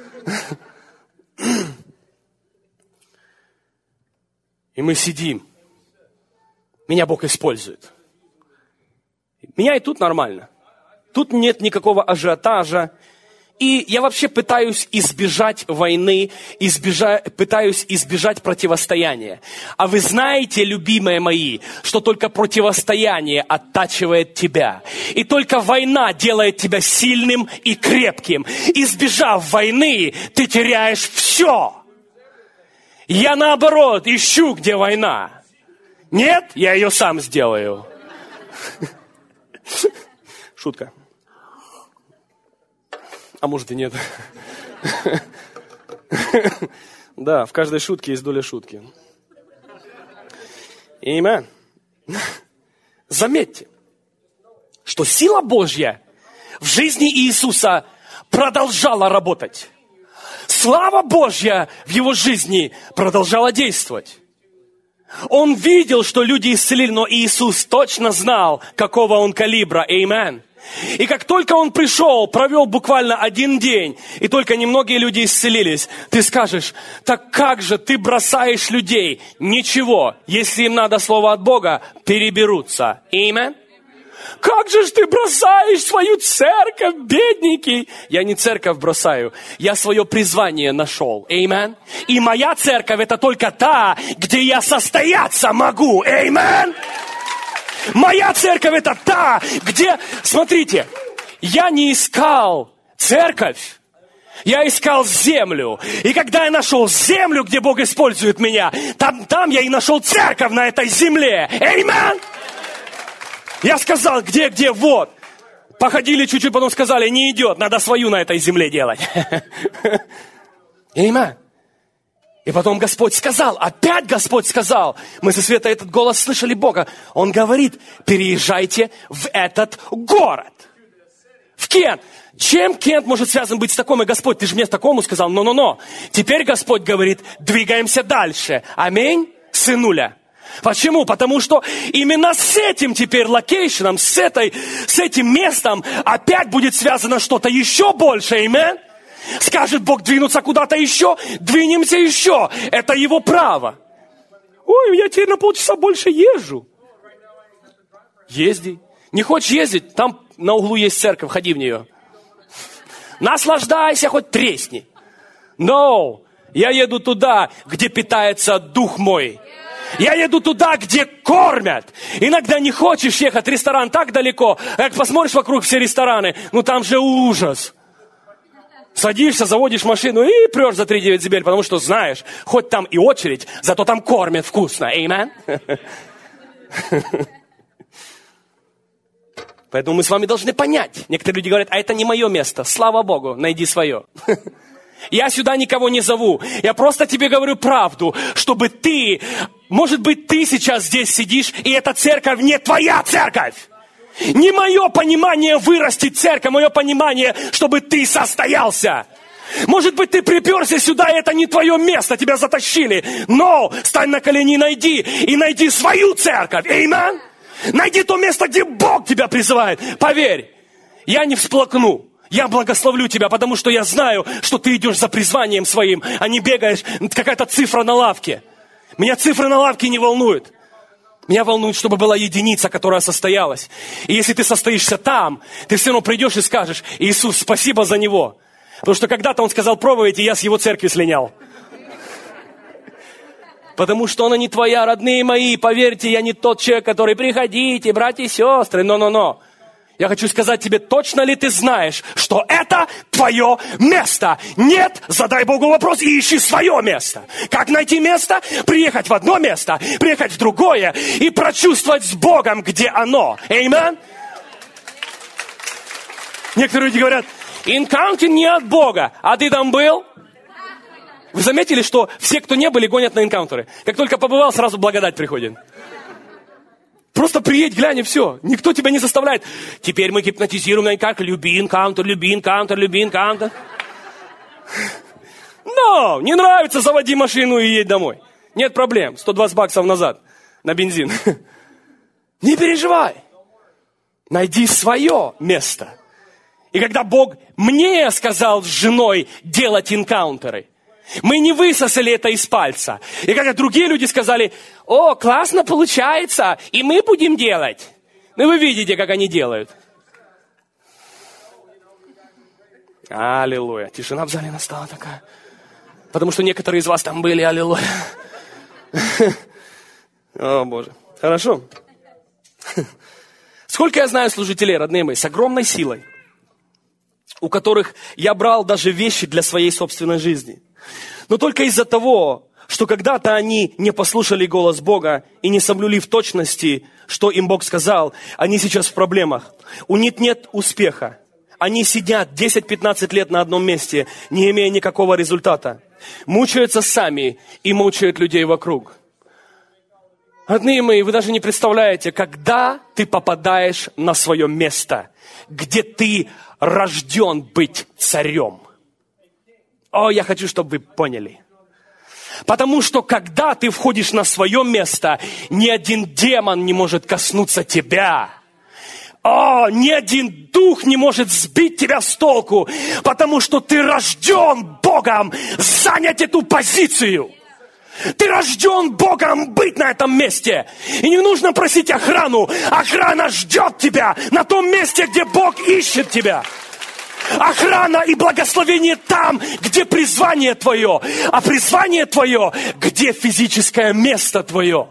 S1: И мы сидим. Меня Бог использует. Меня и тут нормально. Тут нет никакого ажиотажа. И я вообще пытаюсь избежать войны, избежа... пытаюсь избежать противостояния. А вы знаете, любимые мои, что только противостояние оттачивает тебя. И только война делает тебя сильным и крепким. Избежав войны, ты теряешь все. Я наоборот ищу, где война. Нет, я ее сам сделаю. Шутка. А может и нет. Да, в каждой шутке есть доля шутки. Аминь. Заметьте, что сила Божья в жизни Иисуса продолжала работать. Слава Божья в его жизни продолжала действовать. Он видел, что люди исцелили, но Иисус точно знал, какого он калибра. Аминь. И как только он пришел, провел буквально один день, и только немногие люди исцелились, ты скажешь, так как же ты бросаешь людей? Ничего, если им надо слово от Бога, переберутся. Аминь. Как же ж ты бросаешь свою церковь, бедники? Я не церковь бросаю, я свое призвание нашел. Аминь. И моя церковь это только та, где я состояться могу. Аминь. Моя церковь это та, где, смотрите, я не искал церковь, я искал землю. И когда я нашел землю, где Бог использует меня, там, там я и нашел церковь на этой земле. Аминь. Я сказал, где, где, вот. Походили чуть-чуть, потом сказали, не идет, надо свою на этой земле делать. Аминь. И потом Господь сказал, опять Господь сказал. Мы со Светой этот голос слышали Бога. Он говорит, переезжайте в этот город. В Кент. Чем Кент может связан быть с таком? И Господь, ты же мне такому сказал. Но-но-но. Теперь Господь говорит, двигаемся дальше. Аминь, сынуля. Почему? Потому что именно с этим теперь локейшеном, с, этой, с этим местом опять будет связано что-то еще большее. Аминь. Скажет Бог двинуться куда-то еще, двинемся еще. Это его право. Ой, я теперь на полчаса больше езжу. Езди. Не хочешь ездить? Там на углу есть церковь, ходи в нее. Наслаждайся, хоть тресни. Но я еду туда, где питается дух мой. Я еду туда, где кормят. Иногда не хочешь ехать, ресторан так далеко. А как посмотришь вокруг все рестораны, ну там же ужас. Садишься, заводишь машину и прешь за три девять земель, потому что знаешь, хоть там и очередь, зато там кормят вкусно. Аминь. Поэтому мы с вами должны понять. Некоторые люди говорят, а это не мое место. Слава Богу, найди свое. Я сюда никого не зову. Я просто тебе говорю правду, чтобы ты, может быть, ты сейчас здесь сидишь, и эта церковь не твоя церковь. Не мое понимание вырастить церковь, мое понимание, чтобы ты состоялся. Может быть, ты приперся сюда, и это не твое место, тебя затащили. Но стань на колени и найди, и найди свою церковь. Аминь. Найди то место, где Бог тебя призывает. Поверь, я не всплакну. Я благословлю тебя, потому что я знаю, что ты идешь за призванием своим, а не бегаешь, какая-то цифра на лавке. Меня цифры на лавке не волнуют. Меня волнует, чтобы была единица, которая состоялась. И если ты состоишься там, ты все равно придешь и скажешь, Иисус, спасибо за него. Потому что когда-то он сказал проповедь, и я с его церкви слинял. Потому что она не твоя, родные мои. Поверьте, я не тот человек, который приходите, братья и сестры. Но-но-но. Я хочу сказать тебе, точно ли ты знаешь, что это твое место? Нет? Задай Богу вопрос и ищи свое место. Как найти место? Приехать в одно место, приехать в другое и прочувствовать с Богом, где оно. Аминь? Некоторые люди говорят, инкаунтинг не от Бога. А ты там был? Вы заметили, что все, кто не были, гонят на инкаунтеры? Как только побывал, сразу благодать приходит. Просто приедь, глянь, и все. Никто тебя не заставляет. Теперь мы гипнотизируем, как люби инкаунтер, люби инкаунтер, люби инкаунтер. Но, не нравится, заводи машину и едь домой. Нет проблем, сто двадцать баксов назад на бензин. Не переживай. Найди свое место. И когда Бог мне сказал с женой делать инкаунтеры, мы не высосали это из пальца. И когда другие люди сказали, о, классно получается, и мы будем делать. Ну, вы видите, как они делают. Аллилуйя. Тишина в зале настала такая. Потому что некоторые из вас там были, аллилуйя. О, Боже. Хорошо. Сколько я знаю служителей, родные мои, с огромной силой, у которых я брал даже вещи для своей собственной жизни. Но только из-за того, что когда-то они не послушали голос Бога и не соблюли в точности, что им Бог сказал, они сейчас в проблемах. У них нет успеха. Они сидят десять-пятнадцать лет на одном месте, не имея никакого результата. Мучаются сами и мучают людей вокруг. Родные мои, вы даже не представляете, когда ты попадаешь на свое место, где ты рожден быть царем. О, я хочу, чтобы вы поняли. Потому что, когда ты входишь на свое место, ни один демон не может коснуться тебя. О, ни один дух не может сбить тебя с толку, потому что ты рожден Богом занять эту позицию. Ты рожден Богом быть на этом месте. И не нужно просить охрану. Охрана ждет тебя на том месте, где Бог ищет тебя. Охрана и благословение там, где призвание твое. А призвание твое, где физическое место твое.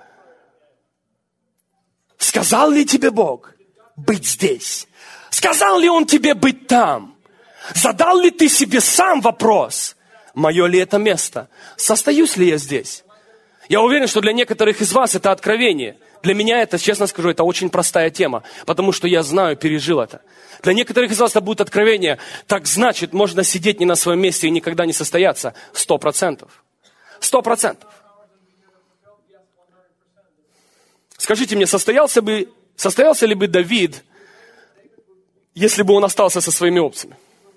S1: Сказал ли тебе Бог быть здесь? Сказал ли Он тебе быть там? Задал ли ты себе сам вопрос, мое ли это место? Состоюсь ли я здесь? Я уверен, что для некоторых из вас это откровение. Для меня это, честно скажу, это очень простая тема, потому что я знаю, пережил это. Для некоторых из вас это будет откровение. Так значит, можно сидеть не на своем месте и никогда не состояться. Сто процентов. Сто процентов. Скажите мне, состоялся бы, состоялся ли бы Давид, если бы он остался со своими овцами?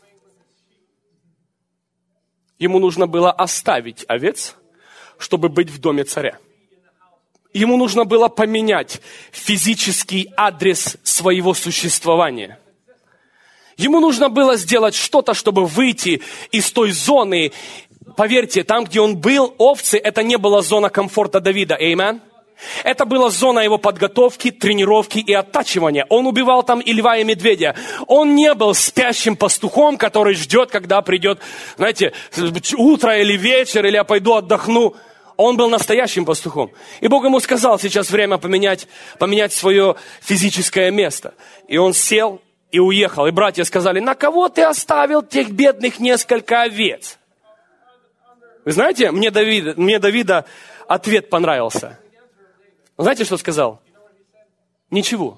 S1: Ему нужно было оставить овец, чтобы быть в доме царя. Ему нужно было поменять физический адрес своего существования. Ему нужно было сделать что-то, чтобы выйти из той зоны. Поверьте, там, где он был, овцы, это не была зона комфорта Давида. Аминь. Это была зона его подготовки, тренировки и оттачивания. Он убивал там и льва, и медведя. Он не был спящим пастухом, который ждет, когда придет, знаете, утро или вечер, или я пойду отдохну. Он был настоящим пастухом. И Бог ему сказал, сейчас время поменять, поменять свое физическое место. И он сел и уехал. И братья сказали, на кого ты оставил тех бедных несколько овец? Вы знаете, мне Давида, мне Давида ответ понравился. Знаете, что сказал? Ничего.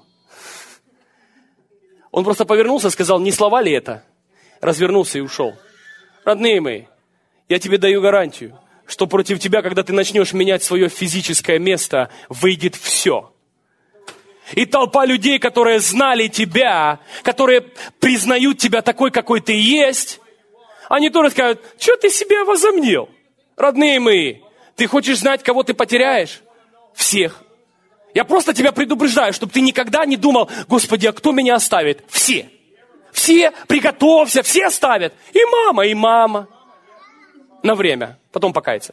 S1: Он просто повернулся и сказал, не слова ли это? Развернулся и ушел. Родные мои, я тебе даю гарантию, что против тебя, когда ты начнешь менять свое физическое место, выйдет все. И толпа людей, которые знали тебя, которые признают тебя такой, какой ты есть, они тоже скажут, что ты себе возомнил? Родные мои, ты хочешь знать, кого ты потеряешь? Всех. Я просто тебя предупреждаю, чтобы ты никогда не думал, Господи, а кто меня оставит? Все. Все, приготовься, все оставят. И мама, и мама. На время. Потом покаяться.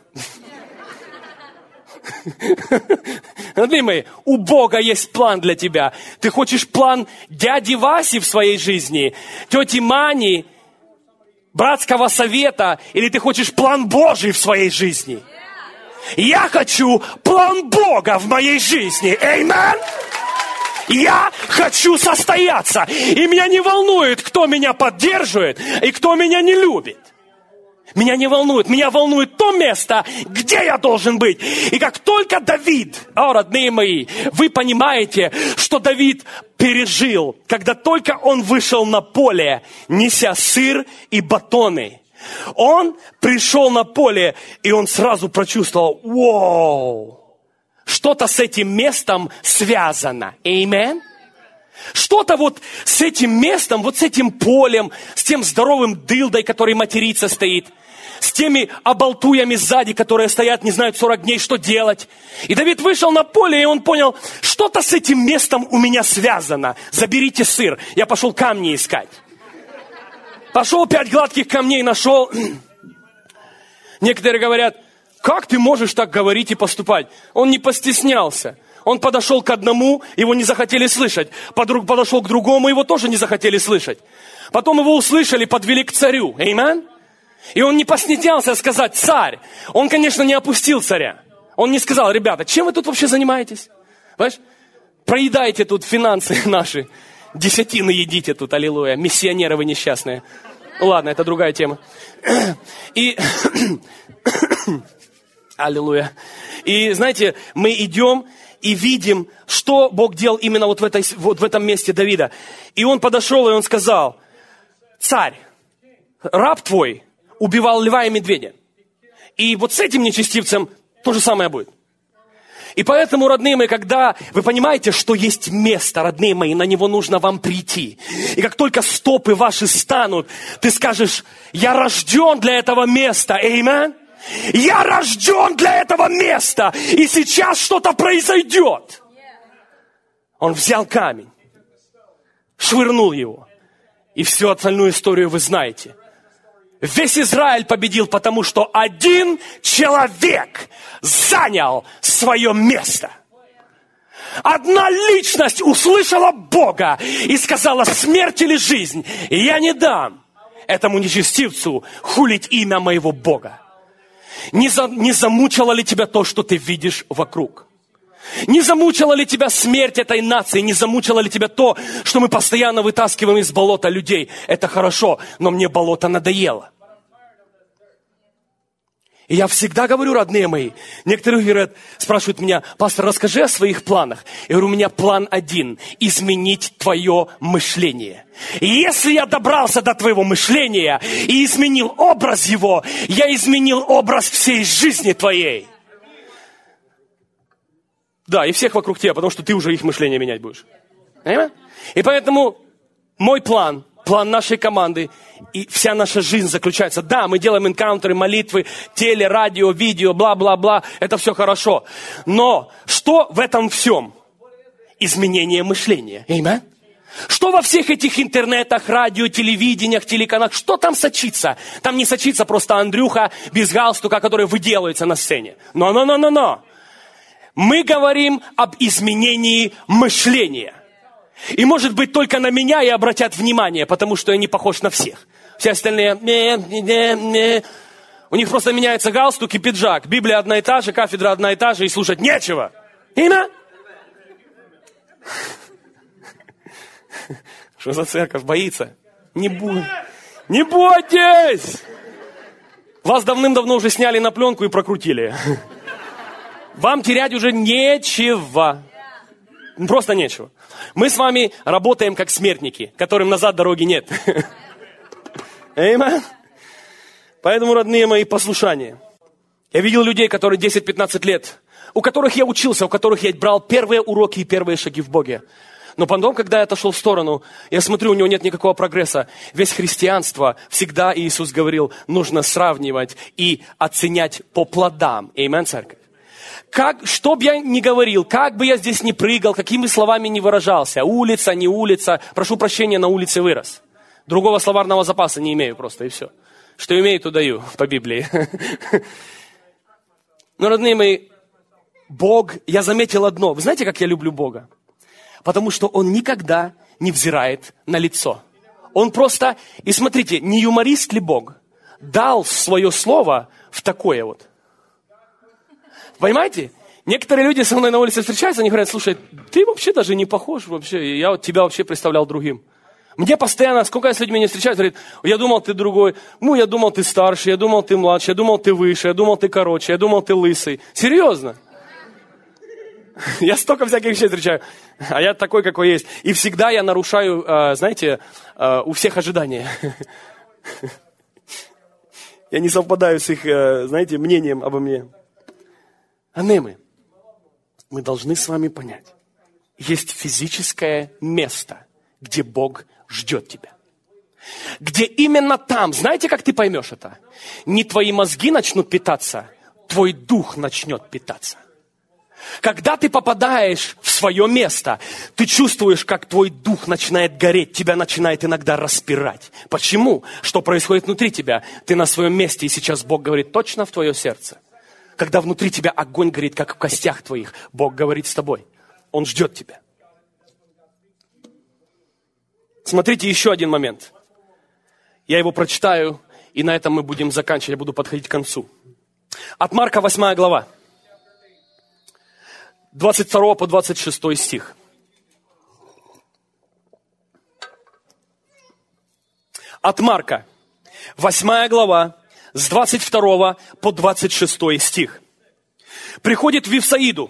S1: Родные мои, у Бога есть план для тебя. Ты хочешь план дяди Васи в своей жизни, тети Мани, братского совета, или ты хочешь план Божий в своей жизни? Я хочу план Бога в моей жизни. Аминь. Я хочу состояться. И меня не волнует, кто меня поддерживает и кто меня не любит. Меня не волнует. Меня волнует то место, где я должен быть. И как только Давид, о, родные мои, вы понимаете, что Давид пережил, когда только он вышел на поле, неся сыр и батоны. Он пришел на поле, и он сразу прочувствовал, вау, что-то с этим местом связано. Аминь. Что-то вот с этим местом, вот с этим полем, с тем здоровым дылдой, который материться стоит, с теми обалтуями сзади, которые стоят, не знают сорок дней, что делать. И Давид вышел на поле, и он понял, что-то с этим местом у меня связано. Заберите сыр. Я пошел камни искать. Пошел, пять гладких камней нашел. Некоторые говорят, как ты можешь так говорить и поступать? Он не постеснялся. Он подошел к одному, его не захотели слышать. Подруг подошел к другому, его тоже не захотели слышать. Потом его услышали, подвели к царю. Аминь. И он не постеснялся сказать, царь. Он, конечно, не опустил царя. Он не сказал, ребята, чем вы тут вообще занимаетесь? Понимаешь? Проедаете тут финансы наши. Десятины едите тут, аллилуйя. Миссионеры вы несчастные. Ладно, это другая тема. И... Аллилуйя. И знаете, мы идем и видим, что Бог делал именно вот в, этой, вот в этом месте Давида. И он подошел, и он сказал, царь, раб твой убивал льва и медведя. И вот с этим нечестивцем то же самое будет. И поэтому, родные мои, когда вы понимаете, что есть место, родные мои, на него нужно вам прийти. И как только стопы ваши станут, ты скажешь, я рожден для этого места. Аминь. Я рожден для этого места. И сейчас что-то произойдет. Он взял камень, швырнул его. И всю остальную историю вы знаете. Весь Израиль победил, потому что один человек занял свое место. Одна личность услышала Бога и сказала, смерть или жизнь, я не дам этому нечестивцу хулить имя моего Бога. Не, за, не замучило ли тебя то, что ты видишь вокруг? Не замучила ли тебя смерть этой нации? Не замучило ли тебя то, что мы постоянно вытаскиваем из болота людей? Это хорошо, но мне болото надоело. И я всегда говорю, родные мои, некоторые говорят, спрашивают меня, пастор, расскажи о своих планах. Я говорю, у меня план один – изменить твое мышление. И если я добрался до твоего мышления и изменил образ его, я изменил образ всей жизни твоей. Да, и всех вокруг тебя, потому что ты уже их мышление менять будешь. Понимаешь? И поэтому мой план, план нашей команды и вся наша жизнь заключается. Да, мы делаем энкаунтеры, молитвы, теле, радио, видео, бла-бла-бла. Это все хорошо. Но что в этом всем? Изменение мышления. Аминь. Что во всех этих интернетах, радио, телевидениях, телеканалах, что там сочится? Там не сочится просто Андрюха без галстука, который выделывается на сцене. Но-но-но-но-но. Мы говорим об изменении мышления. И может быть только на меня и обратят внимание, потому что я не похож на всех. Все остальные, не, не, не. У них просто меняется галстук и пиджак. Библия одна и та же, кафедра одна и та же, и слушать нечего. Имя? Что за церковь? Боится? Не бойтесь. Не бойтесь! Вас давным-давно уже сняли на пленку и прокрутили. Вам терять уже нечего. Просто нечего. Мы с вами работаем как смертники, которым назад дороги нет. Аминь. Поэтому, родные мои, послушание. Я видел людей, которые десять-пятнадцать лет, у которых я учился, у которых я брал первые уроки и первые шаги в Боге. Но потом, когда я отошел в сторону, я смотрю, у него нет никакого прогресса. Весь христианство, всегда Иисус говорил, нужно сравнивать и оценять по плодам. Аминь, церковь. Как, что бы я ни говорил, как бы я здесь ни прыгал, какими словами ни выражался, улица, не улица, прошу прощения, на улице вырос. Другого словарного запаса не имею просто, и все. Что имею, то даю по Библии. Но, родные мои, Бог, я заметил одно. Вы знаете, как я люблю Бога? Потому что Он никогда не взирает на лицо. Он просто, и смотрите, не юморист ли Бог, дал свое слово в такое вот. Понимаете? Некоторые люди со мной на улице встречаются, они говорят, слушай, ты вообще даже не похож вообще, я вот тебя вообще представлял другим. Мне постоянно, сколько я с людьми не встречаюсь, говорят, я думал, ты другой, ну, я думал, ты старше, я думал, ты младше, я думал, ты выше, я думал, ты короче, я думал, ты лысый. Серьезно? Я столько всяких вещей встречаю, а я такой, какой есть. И всегда я нарушаю, знаете, у всех ожидания. Я не совпадаю с их, знаете, мнением обо мне. Анемы, мы должны с вами понять, есть физическое место, где Бог ждет тебя. Где именно там, знаете, как ты поймешь это? Не твои мозги начнут питаться, твой дух начнет питаться. Когда ты попадаешь в свое место, ты чувствуешь, как твой дух начинает гореть, тебя начинает иногда распирать. Почему? Что происходит внутри тебя? Ты на своем месте, и сейчас Бог говорит точно в твое сердце. Когда внутри тебя огонь горит, как в костях твоих, Бог говорит с тобой. Он ждет тебя. Смотрите, еще один момент. Я его прочитаю, и на этом мы будем заканчивать. Я буду подходить к концу. От Марка восьмая глава. двадцать второй по двадцать шестой стих. От Марка восьмая глава. С двадцать второго по двадцать шестой стих. Приходит в Вифсаиду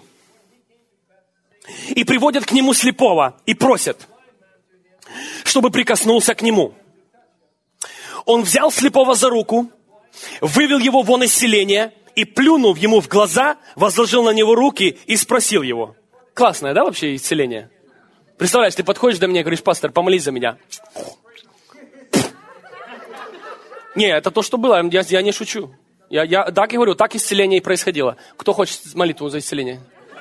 S1: и приводят к нему слепого и просят, чтобы прикоснулся к нему. Он взял слепого за руку, вывел его вон из селения и, плюнув ему в глаза, возложил на него руки и спросил его. Классное, да, вообще исцеление? Представляешь, ты подходишь до меня и говоришь, пастор, помолись за меня. Не, это то, что было, я, я не шучу. Я, я так и говорю, так исцеление и происходило. Кто хочет молитву за исцеление?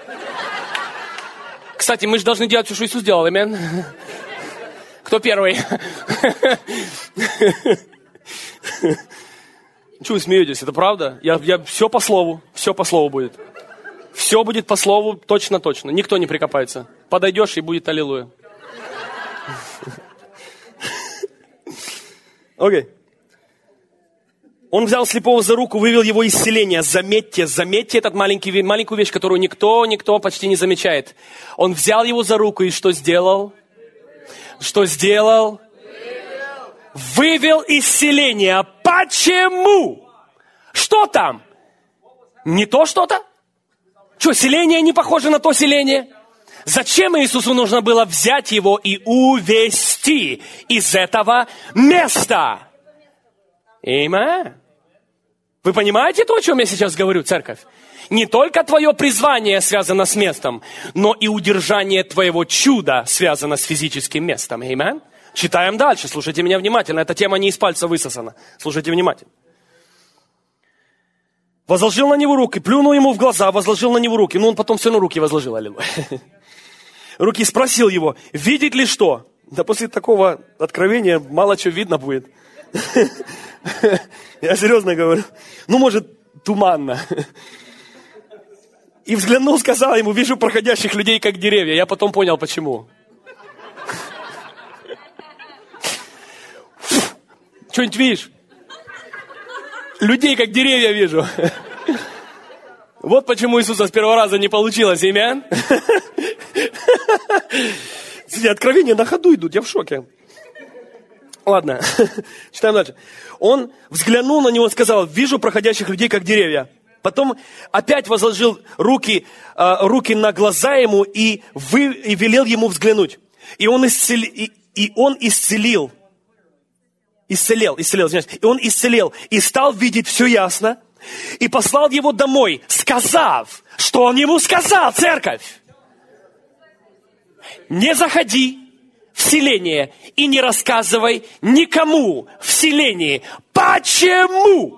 S1: Кстати, мы же должны делать все, что Иисус делал, аминь. Кто первый? Чего вы смеетесь, это правда? Я, я, все по слову, все по слову будет. Все будет по слову, точно-точно. Никто не прикопается. Подойдешь, и будет аллилуйя. Окей. Okay. Он взял слепого за руку, вывел его из селения. Заметьте, заметьте этот маленький, маленькую вещь, которую никто, никто почти не замечает. Он взял его за руку и что сделал? Что сделал? Вывел из селения. Почему? Что там?
S2: Не то что-то? Что, селение не похоже на то селение? Зачем Иисусу нужно было взять его и увести из этого места? Аминь. Вы понимаете то, о чем я сейчас говорю, церковь? Не только твое призвание связано с местом, но и удержание твоего чуда связано с физическим местом. Аминь. Читаем дальше, слушайте меня внимательно. Эта тема не из пальца высосана. Слушайте внимательно. Возложил на него руки, плюнул ему в глаза, возложил на него руки. Ну, он потом все равно руки возложил, аллилуйя. Руки, спросил его, видит ли что? Да после такого откровения мало чего видно будет. Я серьезно говорю. Ну, может, туманно. И взглянул, сказал ему, вижу проходящих людей, как деревья. Я потом понял, почему. Что-нибудь видишь? Людей, как деревья, вижу. Вот почему Иисуса с первого раза не получилось, аминь. Откровения на ходу идут, я в шоке. Ладно, читаем дальше. Он взглянул на него и сказал, вижу проходящих людей, как деревья. Потом опять возложил руки, э, руки на глаза ему и, вы, и велел ему взглянуть. И он, исцел, и, и он исцелил. Исцелел, исцелел, извиняюсь. И он исцелел и стал видеть все ясно. И послал его домой, сказав, что он ему сказал, церковь. Не заходи в селение и не рассказывай никому в селении. Почему?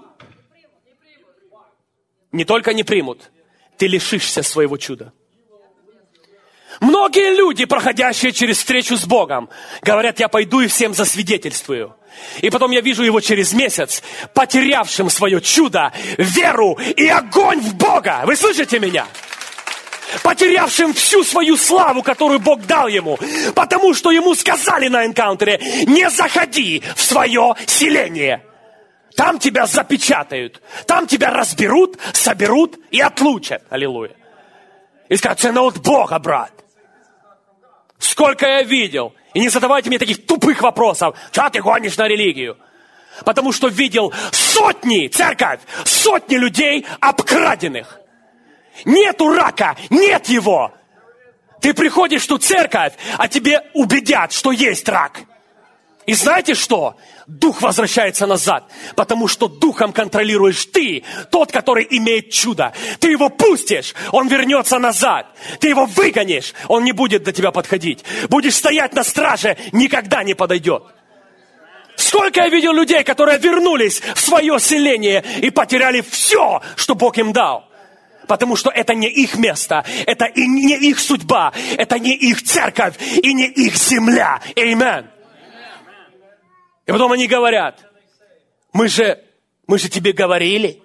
S2: Не только не примут, ты лишишься своего чуда. Многие люди, проходящие через встречу с Богом, говорят, я пойду и всем засвидетельствую. И потом я вижу его через месяц, потерявшим свое чудо, веру и огонь в Бога. Вы слышите меня? Потерявшим всю свою славу, которую Бог дал ему, потому что ему сказали на энкаунтере, не заходи в свое селение. Там тебя запечатают, там тебя разберут, соберут и отлучат. Аллилуйя. И скажут, это от Бога, брат. Сколько я видел. И не задавайте мне таких тупых вопросов. Что ты гонишь на религию? Потому что видел сотни, церковь, сотни людей обкраденных. Нету рака, нет его. Ты приходишь в ту церковь, а тебе убедят, что есть рак. И знаете что? Дух возвращается назад, потому что духом контролируешь ты, тот, который имеет чудо. Ты его пустишь, он вернется назад. Ты его выгонишь, он не будет до тебя подходить. Будешь стоять на страже, никогда не подойдет. Сколько я видел людей, которые вернулись в свое селение и потеряли все, что Бог им дал. Потому что это не их место, это и не их судьба, это не их церковь и не их земля. Аминь. И потом они говорят, мы же, мы же тебе говорили.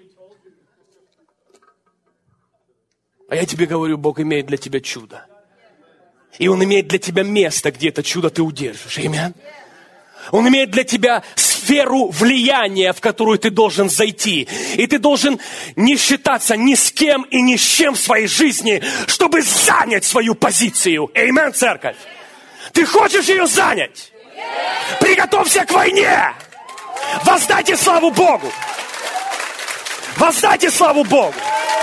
S2: А я тебе говорю, Бог имеет для тебя чудо. И Он имеет для тебя место, где это чудо ты удержишь. Аминь. Он имеет для тебя сферу влияния, в которую ты должен зайти. И ты должен не считаться ни с кем и ни с чем в своей жизни, чтобы занять свою позицию. Аминь, церковь. Ты хочешь ее занять? Приготовься к войне! Воздайте славу Богу! Воздайте славу Богу!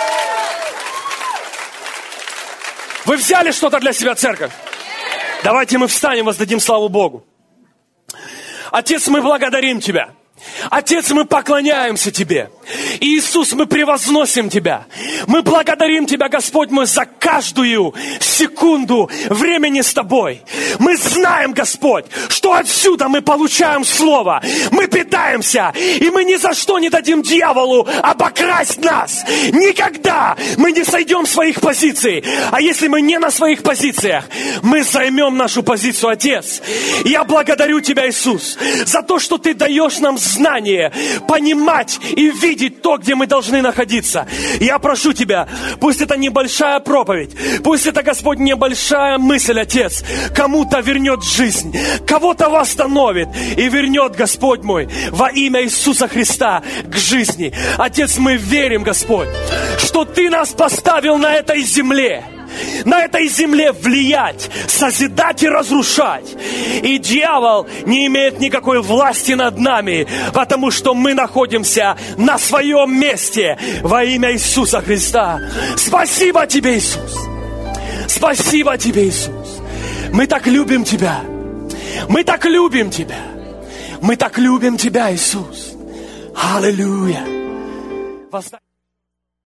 S2: Вы взяли что-то для себя, церковь? Давайте мы встанем, воздадим славу Богу. Отец, мы благодарим Тебя. Отец, мы поклоняемся Тебе. Иисус, мы превозносим Тебя. Мы благодарим Тебя, Господь мой, за каждую секунду времени с Тобой. Мы знаем, Господь, что отсюда мы получаем Слово. Мы питаемся, и мы ни за что не дадим дьяволу обокрасть нас. Никогда мы не сойдем с своих позиций. А если мы не на своих позициях, мы займем нашу позицию, Отец. Я благодарю Тебя, Иисус, за то, что Ты даешь нам знание, понимать и видеть то, где мы должны находиться. Я прошу Тебя, пусть это небольшая проповедь, пусть это, Господь, небольшая мысль, Отец, кому-то вернет жизнь, кого-то восстановит и вернет, Господь мой, во имя Иисуса Христа к жизни. Отец, мы верим, Господь, что Ты нас поставил на этой земле на этой земле влиять, созидать и разрушать. И дьявол не имеет никакой власти над нами, потому что мы находимся на своем месте во имя Иисуса Христа. Спасибо Тебе, Иисус. Спасибо Тебе, Иисус. Мы так любим Тебя. Мы так любим Тебя. Мы так любим Тебя, Иисус. Аллилуйя.